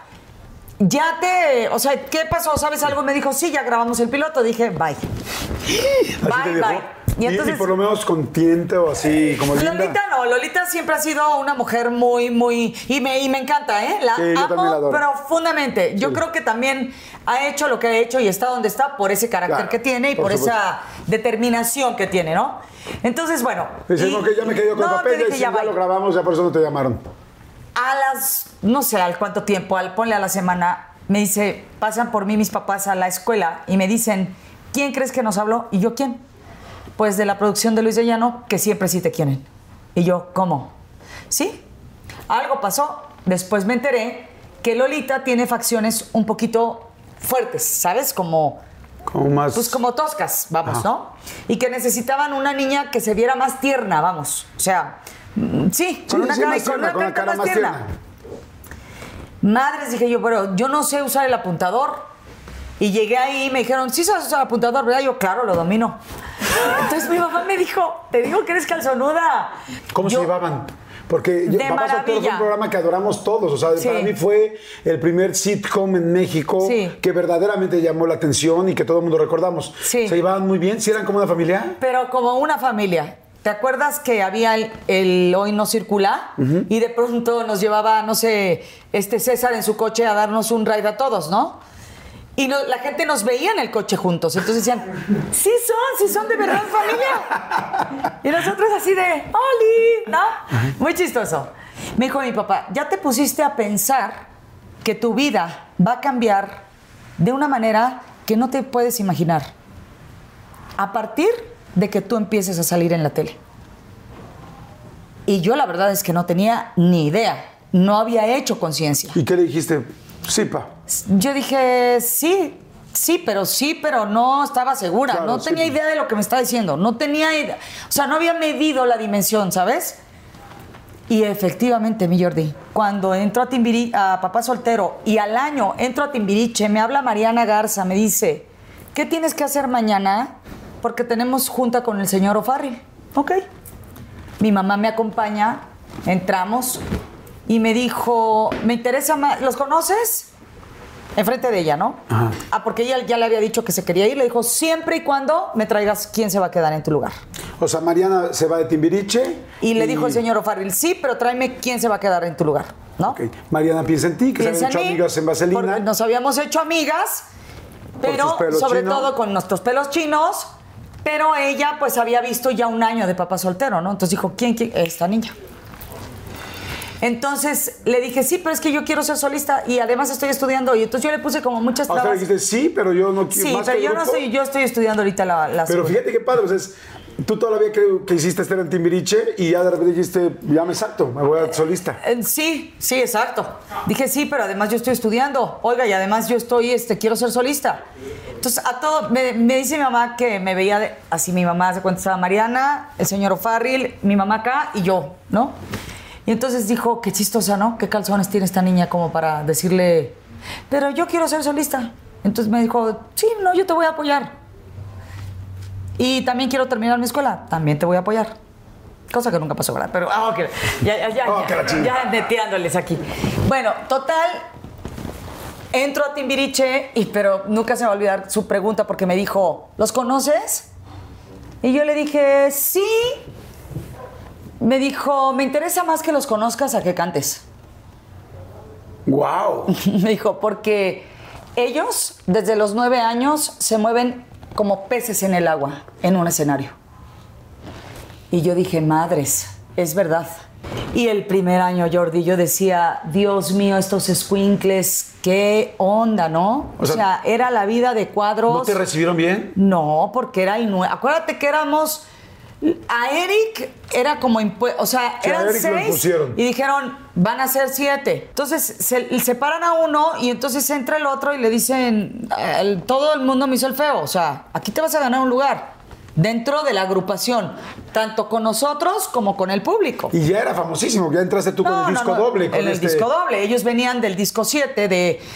¿qué pasó? ¿Sabes algo? Me dijo, sí, ya grabamos el piloto. Dije, bye. Bye. Y entonces, y por lo menos consciente o así, como linda. Lolita siempre ha sido una mujer muy, muy... Y me encanta, ¿eh? La Sí, yo también la amo adoro. profundamente. Yo creo que también ha hecho lo que ha hecho y está donde está por ese carácter Claro, que tiene y por esa determinación que tiene, ¿no? Entonces, bueno... Dice, no, que ya me quedé con el papel, te dije, ya, ya ya bye. lo grabamos, ya por eso no te llamaron. No sé al cuánto tiempo, ponle a la semana, me dice, pasan por mí mis papás a la escuela y me dicen, ¿quién crees que nos habló? Y yo, ¿quién? Pues de la producción de Luis de Llano, que siempre sí te quieren. Y yo, ¿cómo? Sí, algo pasó. Después me enteré que Lolita tiene facciones un poquito fuertes, ¿sabes? Como más... Pues como toscas, vamos, Ajá. ¿no? Y que necesitaban una niña que se viera más tierna, vamos. O sea, sí, con una cara más tierna. Madres, dije yo, pero yo no sé usar el apuntador. Y llegué ahí y me dijeron, ¿sí sabes usar el apuntador, verdad? Yo, claro, lo domino. Entonces mi mamá me dijo, te digo que eres calzonuda. ¿Cómo se llevaban? Porque de Papá Soltero fue un maravilla. programa que adoramos todos. O sea, Sí. para mí fue el primer sitcom en México Sí. que verdaderamente llamó la atención y que todo el mundo recordamos. Sí. ¿Se llevaban muy bien? ¿Sí eran como una familia? Pero como una familia. ¿Te acuerdas que había el Hoy No Circula? Y de pronto nos llevaba, no sé, César en su coche a darnos un ride a todos, ¿no? Y la gente nos veía en el coche juntos. Entonces decían, sí son de verdad familia. Y nosotros así de, ¡Oli! ¿No? Muy chistoso. Me dijo mi papá, ya te pusiste a pensar que tu vida va a cambiar de una manera que no te puedes imaginar. A partir de que tú empieces a salir en la tele. Y yo la verdad es que no tenía ni idea. No había hecho conciencia. ¿Y qué le dijiste? Sí, pa. Yo dije, sí, pero no estaba segura. Claro, no tenía sí. idea de lo que me estaba diciendo. No tenía idea. O sea, no había medido la dimensión, ¿sabes? Y efectivamente, mi Jordi, cuando entro a Papá Soltero y al año entro a Timbiriche, me habla Mariana Garza, me dice, ¿qué tienes que hacer mañana? Porque tenemos junta con el señor O'Farrill. Ok. Mi mamá me acompaña, entramos y me dijo, me interesa más, ¿los conoces? Enfrente de ella, ¿no? Ajá. Porque ella ya le había dicho que se quería ir. Le dijo, siempre y cuando me traigas quién se va a quedar en tu lugar. O sea, Mariana se va de Timbiriche. Y le dijo el señor O'Farrill, sí, pero tráeme quién se va a quedar en tu lugar, ¿no? Ok. Mariana piensa en ti, que se Piensa habían hecho en mí, amigas en Vaselina. porque nos habíamos hecho amigas, pero sus pelos sobre chinos. todo con nuestros pelos chinos. Pero ella, pues, había visto ya un año de Papá Soltero, ¿no? Entonces dijo, ¿quién? Esta niña. Entonces le dije, sí, pero es que yo quiero ser solista y además estoy estudiando. Y entonces yo le puse como muchas O sea, trabas. dijiste, sí, pero yo no quiero Sí, más pero que yo el no grupo. estoy, yo estoy estudiando ahorita la Pero segunda. fíjate qué padre, o sea, tú todavía que hiciste estar en Timbiriche y ya de repente dijiste, ya me salto, me voy a solista. Sí, exacto. Dije, sí, pero además yo estoy estudiando. Oiga, y además yo quiero ser solista. Entonces, a todo, me dice mi mamá que me veía así, mi mamá se cuenta, estaba Mariana, el señor O'Farrill, mi mamá acá y yo, ¿no? Y entonces dijo, qué chistosa, ¿no? ¿Qué calzones tiene esta niña como para decirle, pero yo quiero ser solista? Entonces me dijo, sí, no, yo te voy a apoyar. Y también quiero terminar mi escuela, también te voy a apoyar. Cosa que nunca pasó, ¿verdad? Pero, ya neteándoles aquí. Bueno, total, entro a Timbiriche, pero nunca se me va a olvidar su pregunta porque me dijo, ¿los conoces? Y yo le dije, sí. Me dijo, me interesa más que los conozcas a que cantes. ¡Wow! Me dijo, porque ellos, desde los 9 años, se mueven como peces en el agua, en un escenario. Y yo dije, madres, es verdad. Y el primer año, Jordi, yo decía, Dios mío, estos escuincles, qué onda, ¿no? O sea, era la vida de cuadros. ¿No te recibieron bien? No, porque era el nuevo. Acuérdate que éramos... A Eric era como o sea, sí, eran 6 y dijeron, van a ser 7. Entonces se separan a uno y entonces entra el otro y le dicen, todo el mundo me hizo el feo. O sea, aquí te vas a ganar un lugar dentro de la agrupación, tanto con nosotros como con el público. Y ya era famosísimo, ya entraste tú con el disco doble. Con el disco doble. Ellos venían del disco 7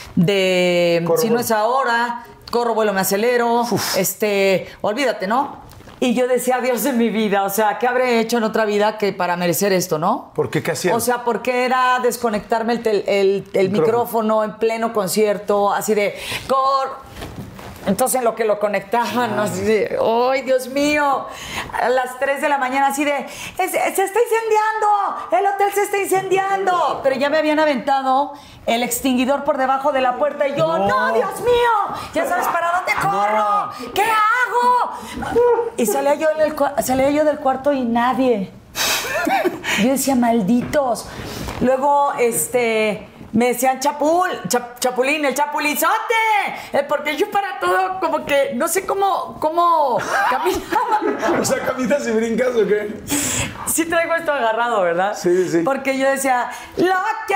de Si no es ahora, Corro, vuelo, me acelero. Uf. Olvídate, ¿no? Y yo decía, Dios de mi vida, o sea, ¿qué habré hecho en otra vida que para merecer esto, no? ¿Por qué? ¿Qué hacías? O sea, porque era desconectarme el micrófono en pleno concierto, así de... Entonces, en lo que lo conectaban, así de, ¡ay, Dios mío! A las 3 de la mañana, así de, ¡se está incendiando! ¡El hotel se está incendiando! Pero ya me habían aventado el extinguidor por debajo de la puerta y yo, ¡no, Dios mío! ¿Ya sabes para dónde corro? No. ¿Qué hago? Y salía yo del cuarto y nadie. Yo decía, malditos. Luego, me decían Chapulín, el chapulinzote, porque yo para todo como que no sé cómo caminaba. O sea, ¿caminas y brincas o qué? Sí traigo esto agarrado, ¿verdad? Sí. Porque yo decía, lo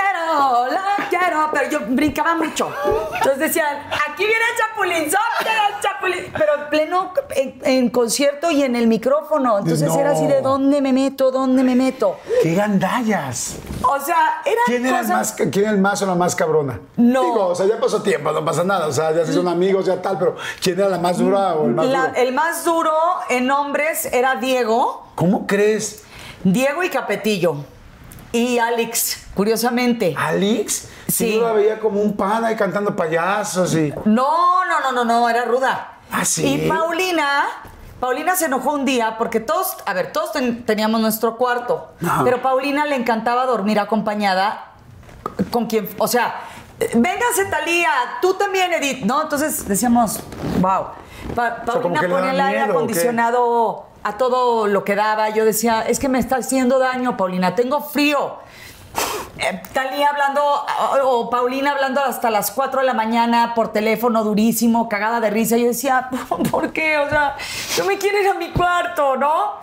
quiero, pero yo brincaba mucho. Entonces decían, aquí viene el chapulín, pero en pleno, en concierto y en el micrófono. Entonces era así de, ¿dónde me meto? ¡Qué gandallas! O sea, ¿Quién era el más o la más cabrona? No. Digo, o sea, ya pasó tiempo, no pasa nada. O sea, ya se son amigos, ya tal, pero ¿quién era la más dura o el más duro? El más duro en hombres era Diego. ¿Cómo crees? Diego y Capetillo. Y Alex, curiosamente. ¿Alex? Sí. Yo la veía como un pana y cantando payasos y... No, era ruda. ¿Ah, sí? Y Paulina se enojó un día porque todos teníamos nuestro cuarto, pero Paulina le encantaba dormir acompañada con quien, o sea, véngase Talía, tú también, Edith, ¿no? Entonces decíamos, wow. Paulina ponía el aire acondicionado a todo lo que daba. Yo decía, es que me está haciendo daño, Paulina, tengo frío. Talía hablando, o Paulina hablando hasta las 4 de la mañana por teléfono, durísimo, cagada de risa. Yo decía, ¿por qué? O sea, yo me quiero ir a mi cuarto, ¿no?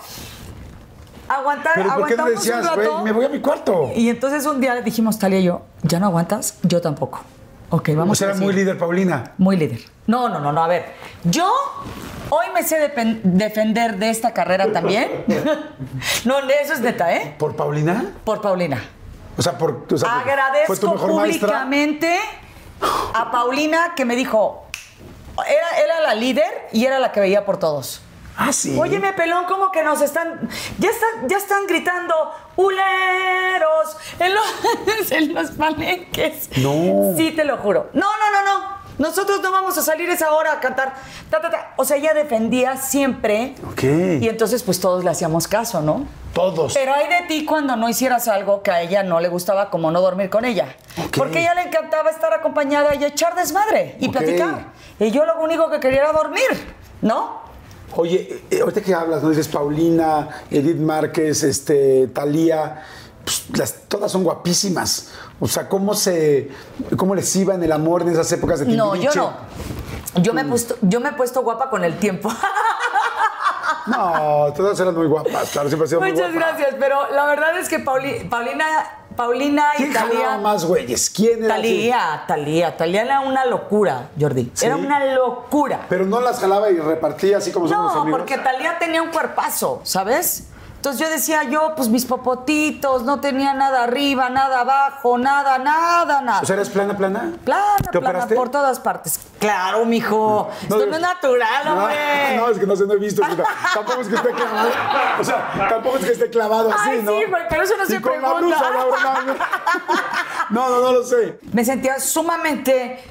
¿Pero por qué no decías, güey, me voy a mi cuarto? Y entonces un día le dijimos, Talía y yo, ¿ya no aguantas? Yo tampoco. Ok, vamos a era muy líder, Paulina. Muy líder. No, a ver. Yo hoy me sé defender de esta carrera también. No, eso es neta, ¿eh? ¿Por Paulina? Por Paulina. Agradezco fue tu mejor públicamente maestra. A Paulina que me dijo, era la líder y era la que veía por todos. Ah, sí. Óyeme, pelón, ¿cómo que nos están... Ya están gritando huleros en los palenques. No. Sí, te lo juro. No. Nosotros no vamos a salir esa hora a cantar. O sea, ella defendía siempre. Ok. Y entonces, pues, todos le hacíamos caso, ¿no? Todos. Pero hay de ti cuando no hicieras algo que a ella no le gustaba, como no dormir con ella. Okay. Porque a ella le encantaba estar acompañada y echar desmadre y platicar. Y yo lo único que quería era dormir, ¿no? Oye, ahorita que hablas, ¿no? Dices Paulina, Edith Márquez, Talía, pues todas son guapísimas. O sea, ¿cómo les iba en el amor en esas épocas de Timbiriche? No, yo no. Yo me he puesto guapa con el tiempo. No, todas eran muy guapas, claro, siempre han sido muy Muchas guapas. gracias, pero la verdad es que Paulina y ¿Quién jalaba Talía. más güeyes? ¿Quién era así? Talía era una locura, Jordi. ¿Sí? Era una locura. Pero no las jalaba y repartía así como somos los No, amigos. porque Talía tenía un cuerpazo, ¿sabes? Entonces yo decía, pues mis popotitos, no tenía nada arriba, nada abajo, nada. O sea, ¿eres plana? Plana, por todas partes. Claro, mijo. Esto no es natural, hombre. No, es que no sé, no he visto. Tampoco es que esté clavado. O sea, tampoco es que esté clavado así, Ay, ¿no? sí, güey, pero eso no Y se con la pregunta. blusa, la verdad. No lo sé. Me sentía sumamente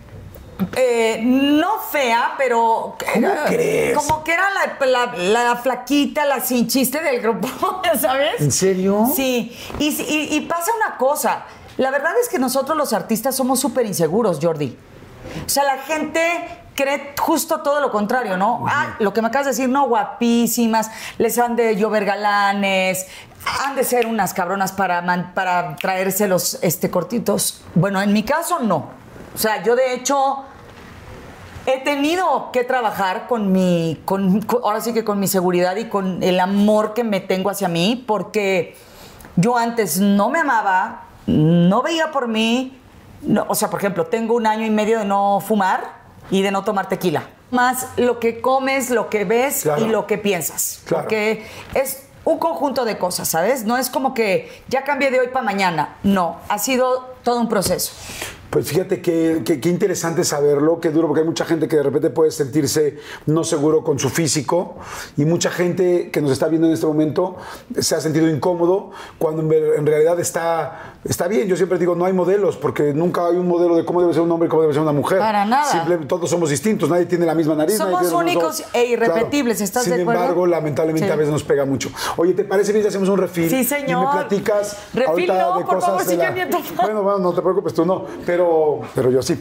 no fea, pero ¿Cómo crees? como que era la flaquita, la sin chiste del grupo, ¿sabes? ¿En serio? Sí, y pasa una cosa, la verdad es que nosotros los artistas somos súper inseguros, Jordi. O sea, la gente cree justo todo lo contrario, ¿no? Lo que me acabas de decir, no, guapísimas, les han de llover galanes, han de ser unas cabronas para traerse los cortitos. Bueno, en mi caso, no. O sea, yo de hecho he tenido que trabajar ahora sí que con mi seguridad y con el amor que me tengo hacia mí, porque yo antes no me amaba, no veía por mí. No, o sea, por ejemplo, tengo 1 año y medio de no fumar y de no tomar tequila. Más lo que comes, lo que ves, claro, y lo que piensas. Claro. Porque es un conjunto de cosas, ¿sabes? No es como que ya cambié de hoy para mañana. No, ha sido todo un proceso. Pues fíjate qué interesante saberlo, qué duro, porque hay mucha gente que de repente puede sentirse no seguro con su físico y mucha gente que nos está viendo en este momento se ha sentido incómodo cuando en realidad está bien. Yo siempre digo, no hay modelos, porque nunca hay un modelo de cómo debe ser un hombre y cómo debe ser una mujer. Para nada. Todos somos distintos, nadie tiene la misma nariz. Somos nadie tiene únicos e irrepetibles, ¿estás de acuerdo? Sin embargo, lamentablemente Sí. a veces nos pega mucho. Oye, ¿te parece bien si hacemos un refil? Sí, señor. Y me platicas Refil ahorita no, de por cosas favor, de sigue viendo. Bueno, no te preocupes, tú no, pero yo sí. Sí,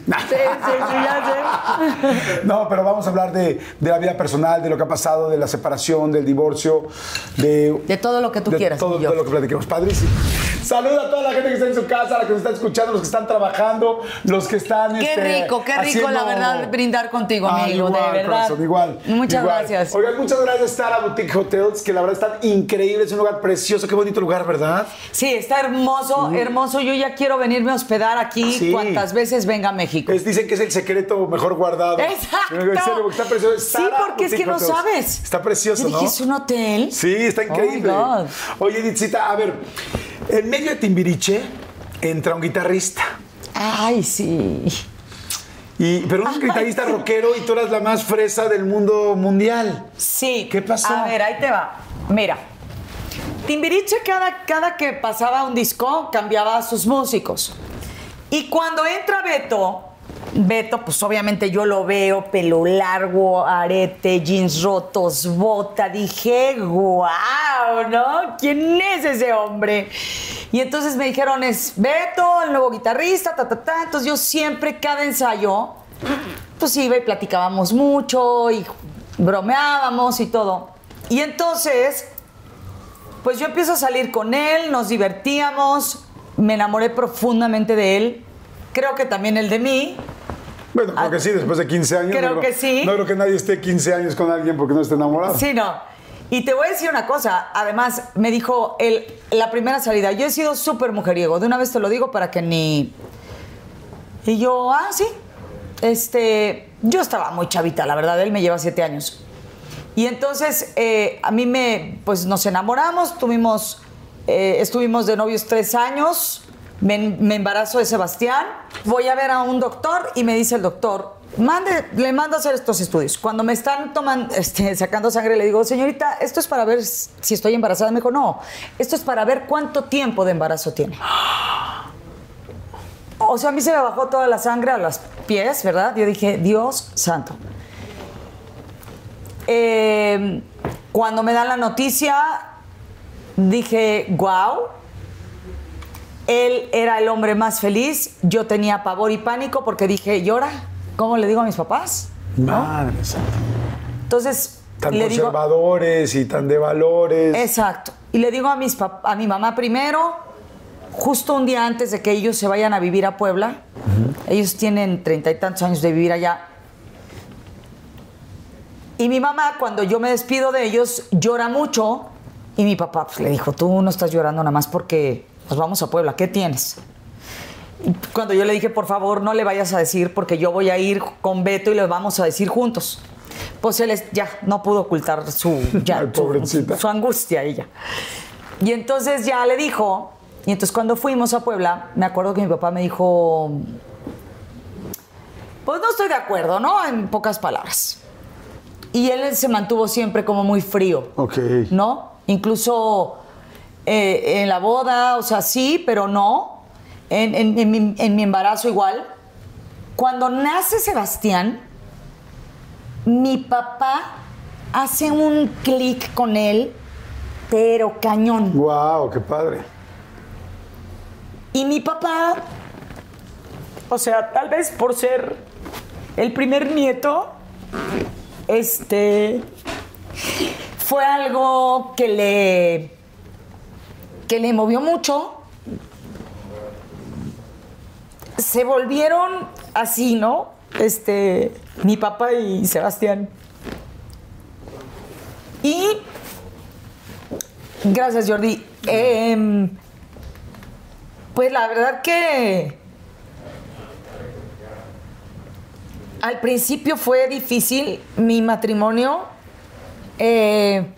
ya sé. No, pero vamos a hablar de la vida personal, de lo que ha pasado, de la separación, del divorcio, de todo lo que tú quieras. Todo lo que platiquemos. Padrísimo. Saluda a toda la gente que está en su casa, a la que nos está escuchando, los que están trabajando, los que están. Qué rico, la verdad, brindar contigo, amigo, igual, de verdad. Corazón, igual. Muchas gracias. Oigan, muchas gracias, Stara Boutique Hotels, que la verdad están increíbles, es un lugar precioso, qué bonito lugar, ¿verdad? Sí, está hermoso, hermoso. Yo ya quiero venirme a hospedar aquí cuantas veces venga a México. Dicen que es el secreto mejor guardado. Exacto. En serio, porque está precioso. Sí, porque es que no sabes. Está precioso, Yo ¿no? dije, ¿es un hotel? Sí, está increíble. Oh, my God. Oye, Edithcita, a ver, en medio de Timbiriche entra un guitarrista. Ay, sí. Pero un guitarrista rockero y tú eras la más fresa del mundo mundial. Sí. ¿Qué pasó? A ver, ahí te va. Mira, Timbiriche cada que pasaba un disco cambiaba a sus músicos. Y cuando entra Beto, pues obviamente yo lo veo, pelo largo, arete, jeans rotos, bota. Dije, ¡guau! ¿No? ¿Quién es ese hombre? Y entonces me dijeron, es Beto, el nuevo guitarrista, Entonces yo siempre, cada ensayo, pues iba y platicábamos mucho y bromeábamos y todo. Y entonces, pues yo empiezo a salir con él, nos divertíamos, me enamoré profundamente de él. Creo que también él de mí. Bueno, creo que sí, después de 15 años. Creo que sí. No creo que nadie esté 15 años con alguien porque no esté enamorado. Sí, no. Y te voy a decir una cosa. Además, me dijo la primera salida. Yo he sido súper mujeriego. De una vez te lo digo para que ni... Y yo, sí. Yo estaba muy chavita, la verdad. Él me lleva 7 años. Y entonces, a mí pues nos enamoramos. Estuvimos de novios 3 años. Me embarazo de Sebastián, voy a ver a un doctor y me dice el doctor, le mando a hacer estos estudios. Cuando me están sacando sangre, le digo, señorita, ¿esto es para ver si estoy embarazada? Me dijo, no, esto es para ver cuánto tiempo de embarazo tiene. O sea, a mí se me bajó toda la sangre a los pies, ¿verdad? Yo dije, Dios santo. Cuando me dan la noticia, dije, wow. Él era el hombre más feliz. Yo tenía pavor y pánico porque dije, ¿y ahora? ¿Cómo le digo a mis papás? ¿No? Madre santa. Entonces, tan le conservadores y tan de valores. Exacto. Y le digo a mi mamá primero, justo un día antes de que ellos se vayan a vivir a Puebla. Ellos tienen 30 y tantos años de vivir allá. Y mi mamá, cuando yo me despido de ellos, llora mucho. Y mi papá pues, le dijo, tú no estás llorando nada más porque nos vamos a Puebla, ¿qué tienes? Y cuando yo le dije, por favor, no le vayas a decir porque yo voy a ir con Beto y le vamos a decir juntos. Pues él ya no pudo ocultar su angustia ella. Y entonces ya le dijo, y entonces cuando fuimos a Puebla, me acuerdo que mi papá me dijo, pues no estoy de acuerdo, ¿no? En pocas palabras. Y él se mantuvo siempre como muy frío, ¿no? Incluso en la boda, o sea, sí, pero no. En mi embarazo igual. Cuando nace Sebastián, mi papá hace un clic con él, pero cañón. ¡Wow! ¡Qué padre! Y mi papá, o sea, tal vez por ser el primer nieto, fue algo que le movió mucho. Se volvieron así, ¿no? Mi papá y Sebastián. Y gracias, Jordi. Pues la verdad que al principio fue difícil mi matrimonio. Él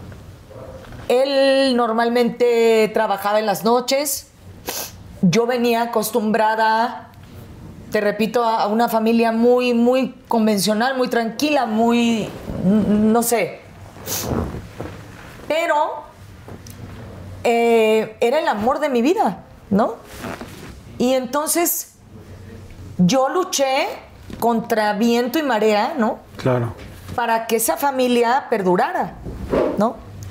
normalmente trabajaba en las noches. Yo venía acostumbrada, te repito, a una familia muy, muy convencional, muy tranquila, muy, no sé. Pero era el amor de mi vida, ¿no? Y entonces yo luché contra viento y marea, ¿no? Claro. Para que esa familia perdurara, ¿no?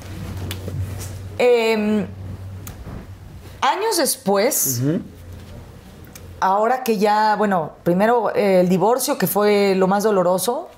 Años después, ahora que ya, bueno, primero el divorcio, que fue lo más doloroso,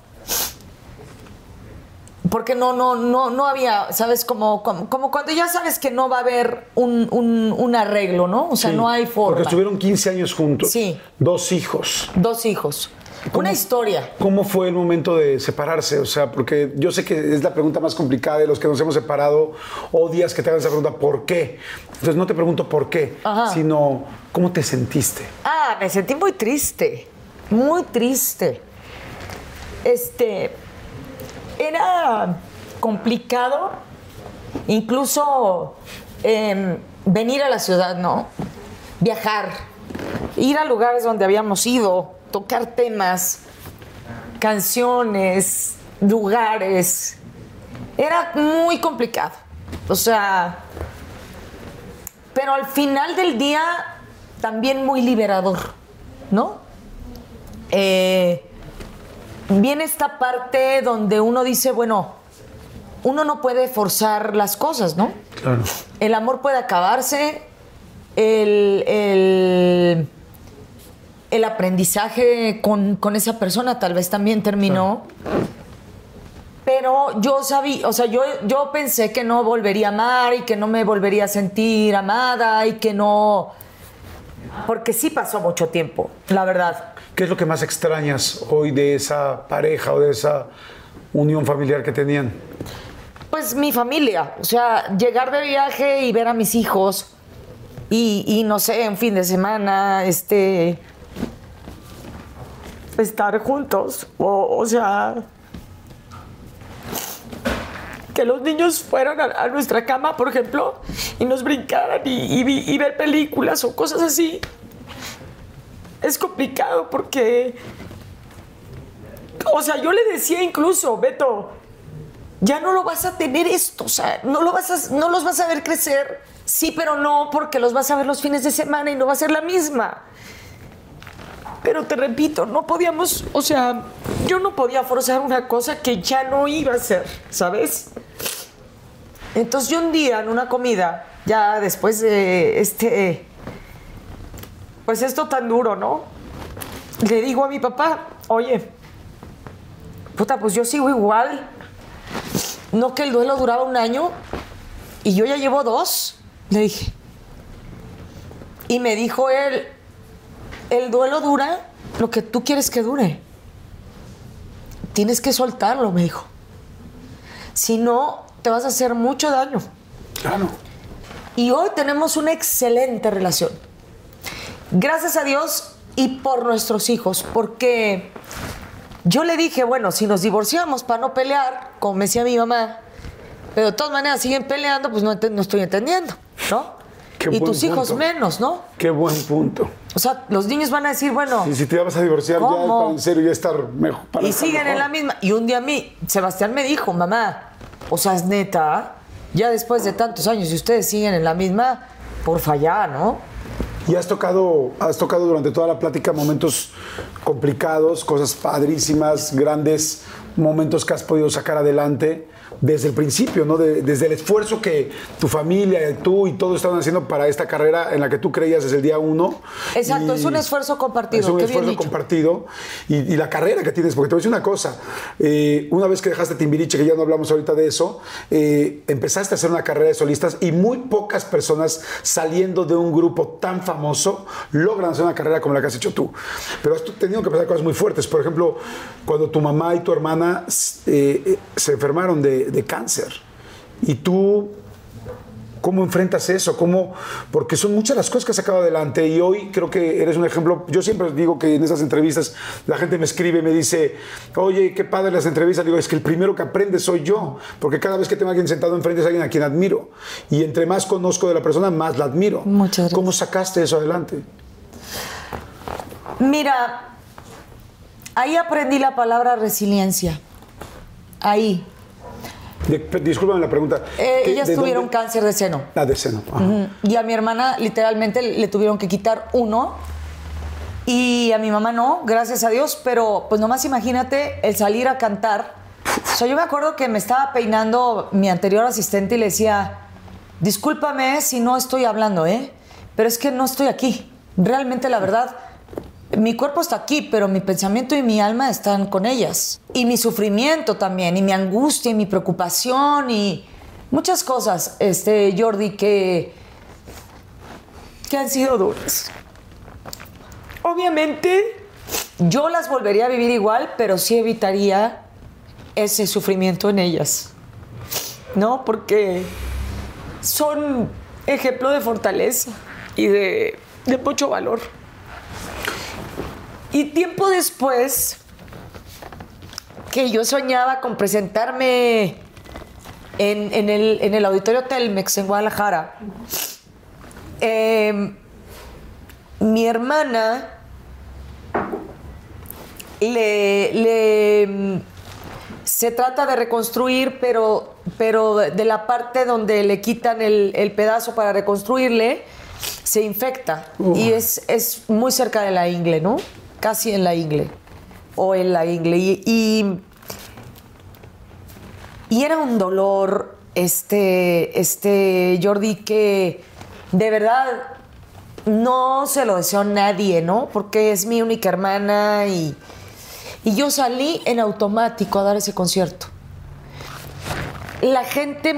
porque no había, ¿sabes? Como cuando ya sabes que no va a haber un arreglo, ¿no? O sea, no hay forma. Porque estuvieron 15 años juntos. Sí. 2 hijos. 2 hijos. Una historia. ¿Cómo fue el momento de separarse? O sea, porque yo sé que es la pregunta más complicada de los que nos hemos separado. Odias que te hagan esa pregunta, ¿por qué? Entonces no te pregunto por qué, sino ¿cómo te sentiste? Me sentí muy triste. Muy triste. Era complicado incluso venir a la ciudad, ¿no? Viajar, ir a lugares donde habíamos ido, tocar temas, canciones, lugares. Era muy complicado. O sea, pero al final del día también muy liberador, ¿no? Viene esta parte donde uno dice, bueno, uno no puede forzar las cosas, ¿no? Claro. El amor puede acabarse, el aprendizaje con esa persona tal vez también terminó. Claro. Pero yo sabía, o sea, yo pensé que no volvería a amar y que no me volvería a sentir amada y que no... Porque sí pasó mucho tiempo, la verdad. ¿Qué es lo que más extrañas hoy de esa pareja o de esa unión familiar que tenían? Pues mi familia, o sea, llegar de viaje y ver a mis hijos y no sé, un fin de semana, estar juntos, o sea, que los niños fueran a nuestra cama, por ejemplo, y nos brincaran y ver películas o cosas así. Es complicado porque, o sea, yo le decía incluso, Beto, ya no lo vas a tener esto, o sea, no los vas a ver crecer, sí, pero no, porque los vas a ver los fines de semana y no va a ser la misma. Pero te repito, no podíamos, o sea, yo no podía forzar una cosa que ya no iba a ser, ¿sabes? Entonces yo un día en una comida, ya después de pues esto tan duro, ¿no? Le digo a mi papá, oye, puta, pues yo sigo igual. No que el duelo duraba 1 año y yo ya llevo 2, le dije. Y me dijo él, el duelo dura lo que tú quieres que dure. Tienes que soltarlo, me dijo. Si no, te vas a hacer mucho daño. Claro. Y hoy tenemos una excelente relación. Gracias a Dios y por nuestros hijos, porque yo le dije, bueno, si nos divorciamos para no pelear, como me decía mi mamá, pero de todas maneras siguen peleando, pues no estoy entendiendo, ¿no? Qué y buen tus hijos punto. menos, ¿no? Qué buen punto. O sea, los niños van a decir, bueno... Y si te vas a divorciar ¿cómo? ya para en serio ya estar mejor. Para Y estar siguen mejor. en la misma. Y un día a mí, Sebastián me dijo, mamá, o sea, es neta, ya después de tantos años y ustedes siguen en la misma, porfa ya, ¿no? Y has tocado durante toda la plática momentos complicados, cosas padrísimas, grandes momentos que has podido sacar adelante desde el principio, ¿no? Desde el esfuerzo que tu familia, tú y todos estaban haciendo para esta carrera en la que tú creías desde el día 1. Exacto, es un esfuerzo compartido. Es un qué bien esfuerzo dicho. compartido. Y la carrera que tienes, porque te voy a decir una cosa. Una vez que dejaste Timbiriche, que ya no hablamos ahorita de eso, empezaste a hacer una carrera de solistas y muy pocas personas saliendo de un grupo tan famoso logran hacer una carrera como la que has hecho tú. Pero has tenido que pasar cosas muy fuertes. Por ejemplo, cuando tu mamá y tu hermana se enfermaron de cáncer. Y tú, ¿cómo enfrentas eso? Porque son muchas las cosas que has sacado adelante y hoy creo que eres un ejemplo. Yo siempre digo que en esas entrevistas la gente me escribe y me dice, oye, qué padre las entrevistas. Digo, es que el primero que aprende soy yo, porque cada vez que tengo a alguien sentado enfrente es alguien a quien admiro. Y entre más conozco de la persona, más la admiro. Muchas gracias. ¿Cómo sacaste eso adelante? Mira, ahí aprendí la palabra resiliencia. Ahí. Discúlpame la pregunta. Ellas ¿De tuvieron dónde? cáncer de seno. Ah, de seno. Ajá. Y a mi hermana literalmente le tuvieron que quitar uno y a mi mamá no, gracias a Dios, pero pues nomás imagínate el salir a cantar. O sea, yo me acuerdo que me estaba peinando mi anterior asistente y le decía, discúlpame si no estoy hablando, pero es que no estoy aquí. Realmente la verdad, mi cuerpo está aquí, pero mi pensamiento y mi alma están con ellas. Y mi sufrimiento también, y mi angustia, y mi preocupación, y muchas cosas, Jordi, que han sido duras. Obviamente, yo las volvería a vivir igual, pero sí evitaría ese sufrimiento en ellas, ¿no? Porque son ejemplo de fortaleza y de mucho valor. Y tiempo después, que yo soñaba con presentarme en el Auditorio Telmex en Guadalajara, mi hermana se trata de reconstruir, pero de la parte donde le quitan el pedazo para reconstruirle, se infecta. Y es muy cerca de la ingle, ¿no? Casi en la ingle. O en la ingle. Y era un dolor, Jordi, que de verdad no se lo deseo a nadie, ¿no? Porque es mi única hermana y yo salí en automático a dar ese concierto. La gente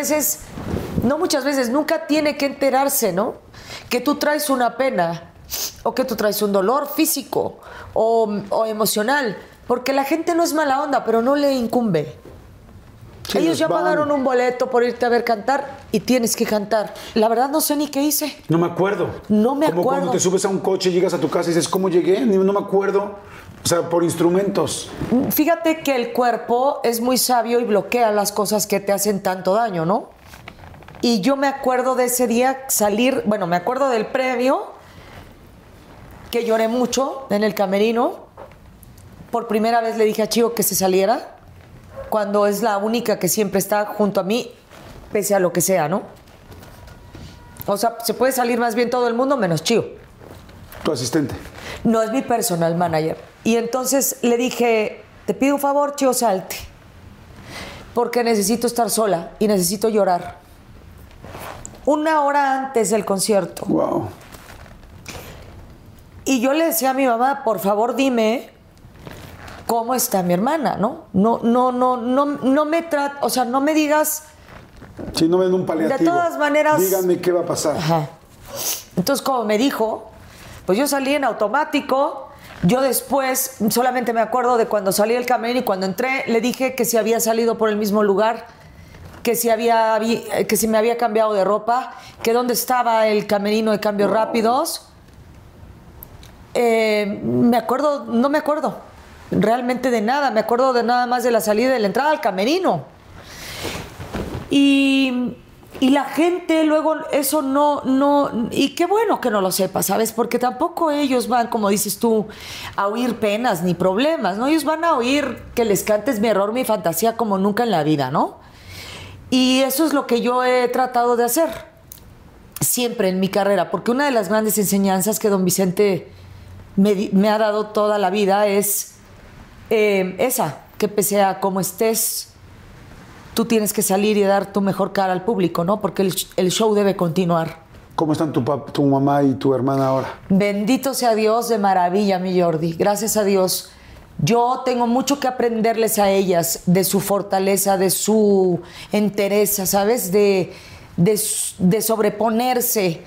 nunca tiene que enterarse, ¿no? Que tú traes una pena o que tú traes un dolor físico o emocional, porque la gente no es mala onda, pero no le incumbe. Sí, ellos ya van. pagaron un boleto por irte a ver cantar y tienes que cantar. La verdad no sé ni qué hice. No me acuerdo. No me Como acuerdo. cuando te subes a un coche, llegas a tu casa y dices, ¿cómo llegué? No me acuerdo. O sea, por instrumentos. Fíjate que el cuerpo es muy sabio y bloquea las cosas que te hacen tanto daño, ¿no? Y yo me acuerdo de ese día me acuerdo del previo, que lloré mucho en el camerino. Por primera vez le dije a Chío que se saliera, cuando es la única que siempre está junto a mí, pese a lo que sea, ¿no? O sea, se puede salir más bien todo el mundo menos Chío. Tu asistente. No, es mi personal manager. Y entonces le dije, te pido un favor, Chío, salte. Porque necesito estar sola y necesito llorar. 1 hora antes del concierto. Wow. Y yo le decía a mi mamá, por favor, dime cómo está mi hermana, ¿no? No me digas. Si no me den un paliativo. De todas maneras. Díganme qué va a pasar. Ajá. Entonces, como me dijo, pues yo salí en automático, Yo después solamente me acuerdo de cuando salí del camerino y cuando entré le dije que si había salido por el mismo lugar, que si me había cambiado de ropa, que dónde estaba el camerino de cambios rápidos. Me acuerdo, no me acuerdo realmente de nada, me acuerdo de nada más de la salida y de la entrada al camerino. Y la gente luego eso no, y qué bueno que no lo sepa, ¿sabes? Porque tampoco ellos van, como dices tú, a oír penas ni problemas, ¿no? Ellos van a oír que les cantes mi error, mi fantasía como nunca en la vida, ¿no? Y eso es lo que yo he tratado de hacer siempre en mi carrera, porque una de las grandes enseñanzas que don Vicente me ha dado toda la vida es esa, que pese a cómo estés, tú tienes que salir y dar tu mejor cara al público, ¿no? Porque el show debe continuar. ¿Cómo están tu mamá y tu hermana ahora? Bendito sea Dios, de maravilla, mi Jordi. Gracias a Dios. Yo tengo mucho que aprenderles a ellas, de su fortaleza, de su entereza, ¿sabes? De sobreponerse.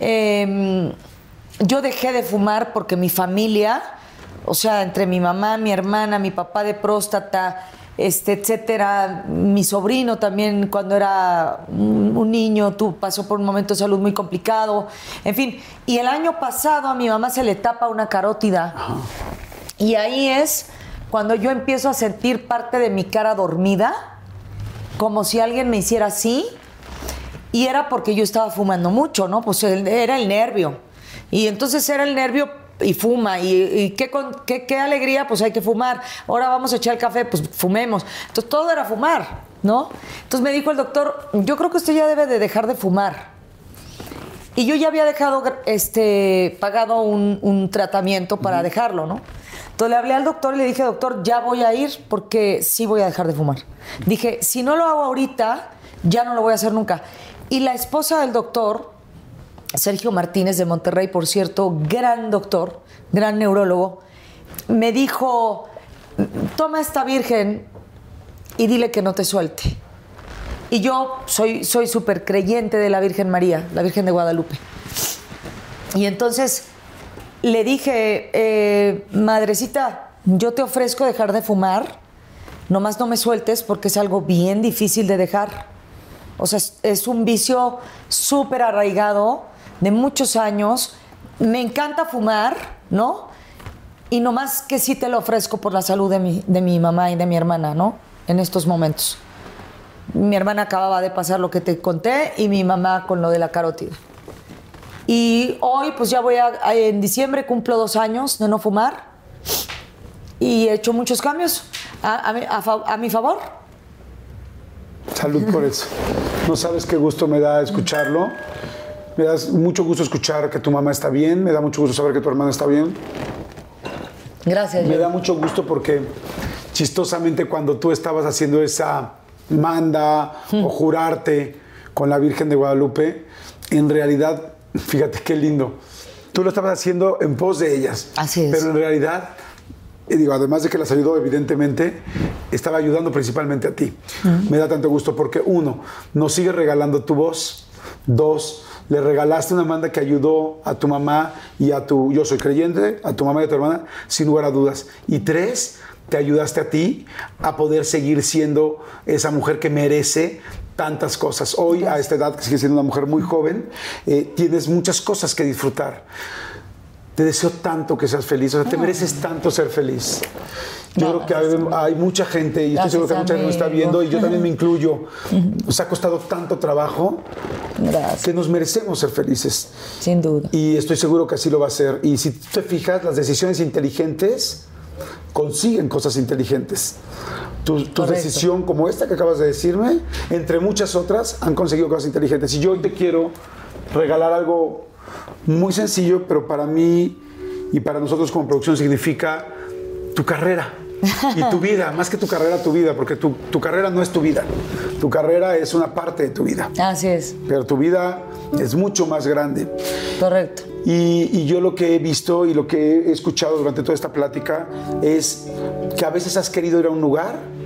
Yo dejé de fumar porque mi familia, o sea, entre mi mamá, mi hermana, mi papá de próstata, etcétera, mi sobrino también cuando era un niño pasó por un momento de salud muy complicado, en fin. Y el año pasado a mi mamá se le tapa una carótida. Ajá. Y ahí es cuando yo empiezo a sentir parte de mi cara dormida, como si alguien me hiciera así, y era porque yo estaba fumando mucho, ¿no? Pues era el nervio. Y entonces era el nervio y fuma. Y qué alegría, pues hay que fumar. Ahora vamos a echar el café, pues fumemos. Entonces todo era fumar, ¿no? Entonces me dijo el doctor, yo creo que usted ya debe de dejar de fumar. Y yo ya había pagado un tratamiento para dejarlo, ¿no? Entonces le hablé al doctor y le dije, doctor, ya voy a ir porque sí voy a dejar de fumar. Dije, si no lo hago ahorita, ya no lo voy a hacer nunca. Y la esposa del doctor, Sergio Martínez de Monterrey, por cierto, gran doctor, gran neurólogo, me dijo, toma esta virgen y dile que no te suelte. Y yo soy súper creyente de la Virgen María, la Virgen de Guadalupe. Y entonces le dije, madrecita, yo te ofrezco dejar de fumar, nomás no me sueltes porque es algo bien difícil de dejar. O sea, es un vicio súper arraigado de muchos años. Me encanta fumar, ¿no? Y nomás que sí te lo ofrezco por la salud de mi mamá y de mi hermana, ¿no? En estos momentos. Mi hermana acababa de pasar lo que te conté y mi mamá con lo de la carótida. Y hoy, pues ya en diciembre cumplo 2 años de no fumar y he hecho muchos cambios a mi favor. Salud por eso. No sabes qué gusto me da escucharlo. Me da mucho gusto escuchar que tu mamá está bien. Me da mucho gusto saber que tu hermana está bien. Gracias. Me da mucho gusto porque chistosamente cuando tú estabas haciendo esa manda o jurarte con la Virgen de Guadalupe, en realidad, fíjate qué lindo, tú lo estabas haciendo en pos de ellas. Así es. Pero en realidad, digo, además de que las ayudó evidentemente, estaba ayudando principalmente a ti. Me da tanto gusto porque 1, nos sigue regalando tu voz. 2, le regalaste una manda que ayudó a tu mamá y a tu, yo soy creyente, a tu mamá y a tu hermana, sin lugar a dudas. Y 3, te ayudaste a ti a poder seguir siendo esa mujer que merece tantas cosas. Hoy, a esta edad, que sigues siendo una mujer muy joven, tienes muchas cosas que disfrutar. Te deseo tanto que seas feliz, o sea, te mereces tanto ser feliz. Yo creo que hay mucha gente, y estoy seguro que mucha gente nos está viendo, y yo también me incluyo. Nos ha costado tanto trabajo que nos merecemos ser felices. Sin duda. Y estoy seguro que así lo va a ser. Y si tú te fijas, las decisiones inteligentes consiguen cosas inteligentes. Tu decisión como esta que acabas de decirme, entre muchas otras, han conseguido cosas inteligentes. Y yo hoy te quiero regalar algo muy sencillo, pero para mí y para nosotros como producción significa tu carrera y tu vida, más que tu carrera, tu vida, porque tu carrera no es tu vida. Tu carrera es una parte de tu vida. Así es. Pero tu vida es mucho más grande. Correcto. Y yo lo que he visto y lo que he escuchado durante toda esta plática es que a veces has querido ir a un lugar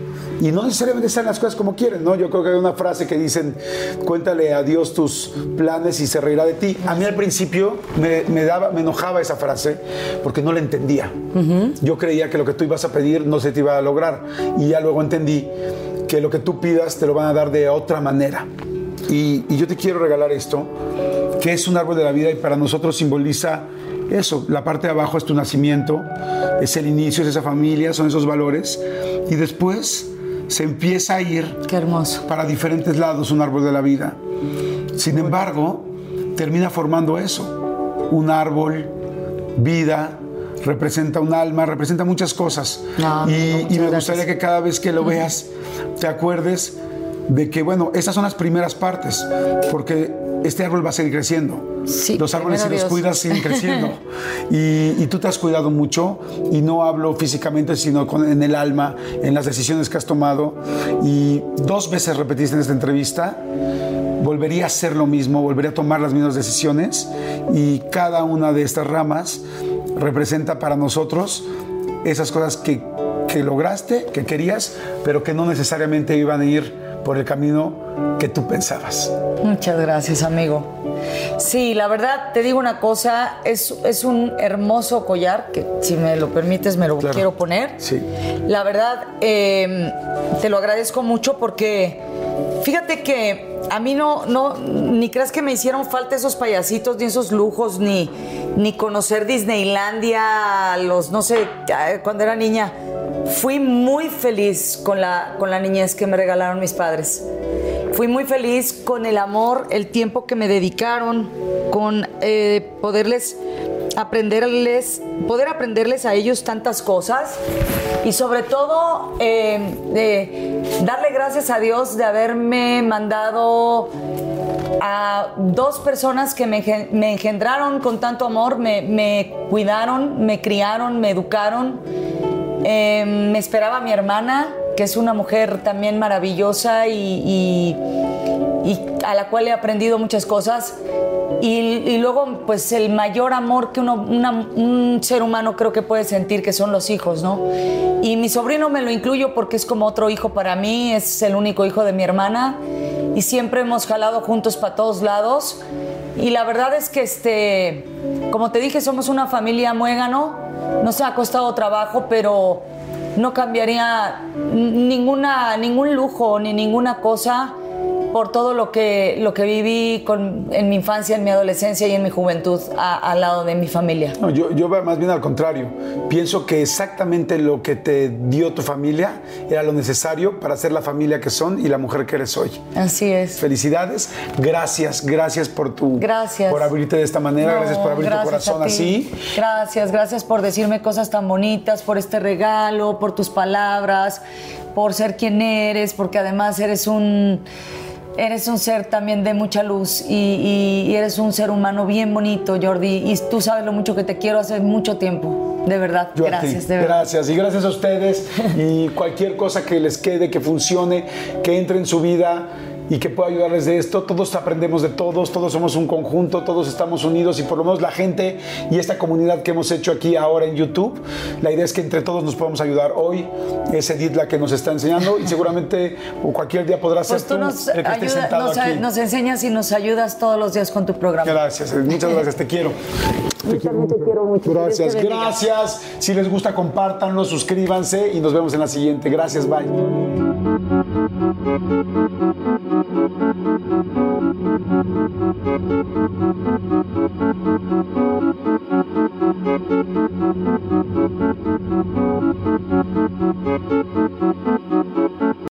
Y no necesariamente salen las cosas como quieren, ¿no? Yo creo que hay una frase que dicen, cuéntale a Dios tus planes y se reirá de ti. A mí al principio me enojaba esa frase porque no la entendía. Yo creía que lo que tú ibas a pedir no se te iba a lograr. Y ya luego entendí que lo que tú pidas te lo van a dar de otra manera. Y yo te quiero regalar esto, que es un árbol de la vida y para nosotros simboliza eso. La parte de abajo es tu nacimiento, es el inicio, es esa familia, son esos valores. Y después se empieza a ir Qué hermoso. para diferentes lados un árbol de la vida. Sin embargo, termina formando eso. Un árbol, vida, representa un alma, representa muchas cosas. Y me gustaría que cada vez que lo veas te acuerdes de que, bueno, esas son las primeras partes, porque este árbol va a seguir creciendo. Sí, los árboles, si los Dios. cuidas, siguen creciendo. Y tú te has cuidado mucho, y no hablo físicamente, sino en el alma, en las decisiones que has tomado. Y 2 veces repetiste en esta entrevista, volvería a hacer lo mismo, volvería a tomar las mismas decisiones, y cada una de estas ramas representa para nosotros esas cosas que lograste, que querías, pero que no necesariamente iban a ir por el camino que tú pensabas. Muchas gracias, amigo. Sí, la verdad, te digo una cosa, es un hermoso collar, que si me lo permites me lo Claro. quiero poner. Sí. La verdad, te lo agradezco mucho porque fíjate que a mí ni creas que me hicieron falta esos payasitos, ni esos lujos, ni conocer Disneylandia, no sé, cuando era niña. Fui muy feliz con la niñez que me regalaron mis padres. Fui muy feliz con el amor, el tiempo que me dedicaron, con poder aprenderles a ellos tantas cosas y sobre todo darle gracias a Dios de haberme mandado a 2 personas que me engendraron con tanto amor, me cuidaron, me criaron, me educaron. Me esperaba mi hermana, que es una mujer también maravillosa y a la cual he aprendido muchas cosas. Y luego, pues, el mayor amor que un ser humano creo que puede sentir, que son los hijos, ¿no? Y mi sobrino me lo incluyo porque es como otro hijo para mí, es el único hijo de mi hermana. Y siempre hemos jalado juntos para todos lados. Y la verdad es que, como te dije, somos una familia muégano. Nos ha costado trabajo, pero no cambiaría ningún lujo ni ninguna cosa por todo lo que viví en mi infancia, en mi adolescencia y en mi juventud al lado de mi familia. No, yo más bien al contrario. Pienso que exactamente lo que te dio tu familia era lo necesario para ser la familia que son y la mujer que eres hoy. Así es. Felicidades. Gracias por Gracias. por abrirte de esta manera. Gracias por abrir tu corazón a ti. así. Gracias por decirme cosas tan bonitas, por este regalo, por tus palabras, por ser quien eres, porque además eres un ser también de mucha luz y eres un ser humano bien bonito, Jordi, y tú sabes lo mucho que te quiero hace mucho tiempo, de verdad. Yo gracias, a ti. de verdad. Gracias, y gracias a ustedes. Y cualquier cosa que les quede, que funcione, que entre en su vida y que pueda ayudarles de esto. Todos aprendemos de todos somos un conjunto, todos estamos unidos, y por lo menos la gente y esta comunidad que hemos hecho aquí ahora en YouTube, la idea es que entre todos nos podamos ayudar. Hoy es Edith la que nos está enseñando, y seguramente cualquier día podrás Pues ser tú el que esté sentado aquí. nos enseñas y nos ayudas todos los días con tu programa. Gracias, muchas gracias, te quiero. Yo también te quiero mucho. Gracias, Dios te bendiga. gracias. Si les gusta, compártanlo, suscríbanse y nos vemos en la siguiente. Gracias, bye.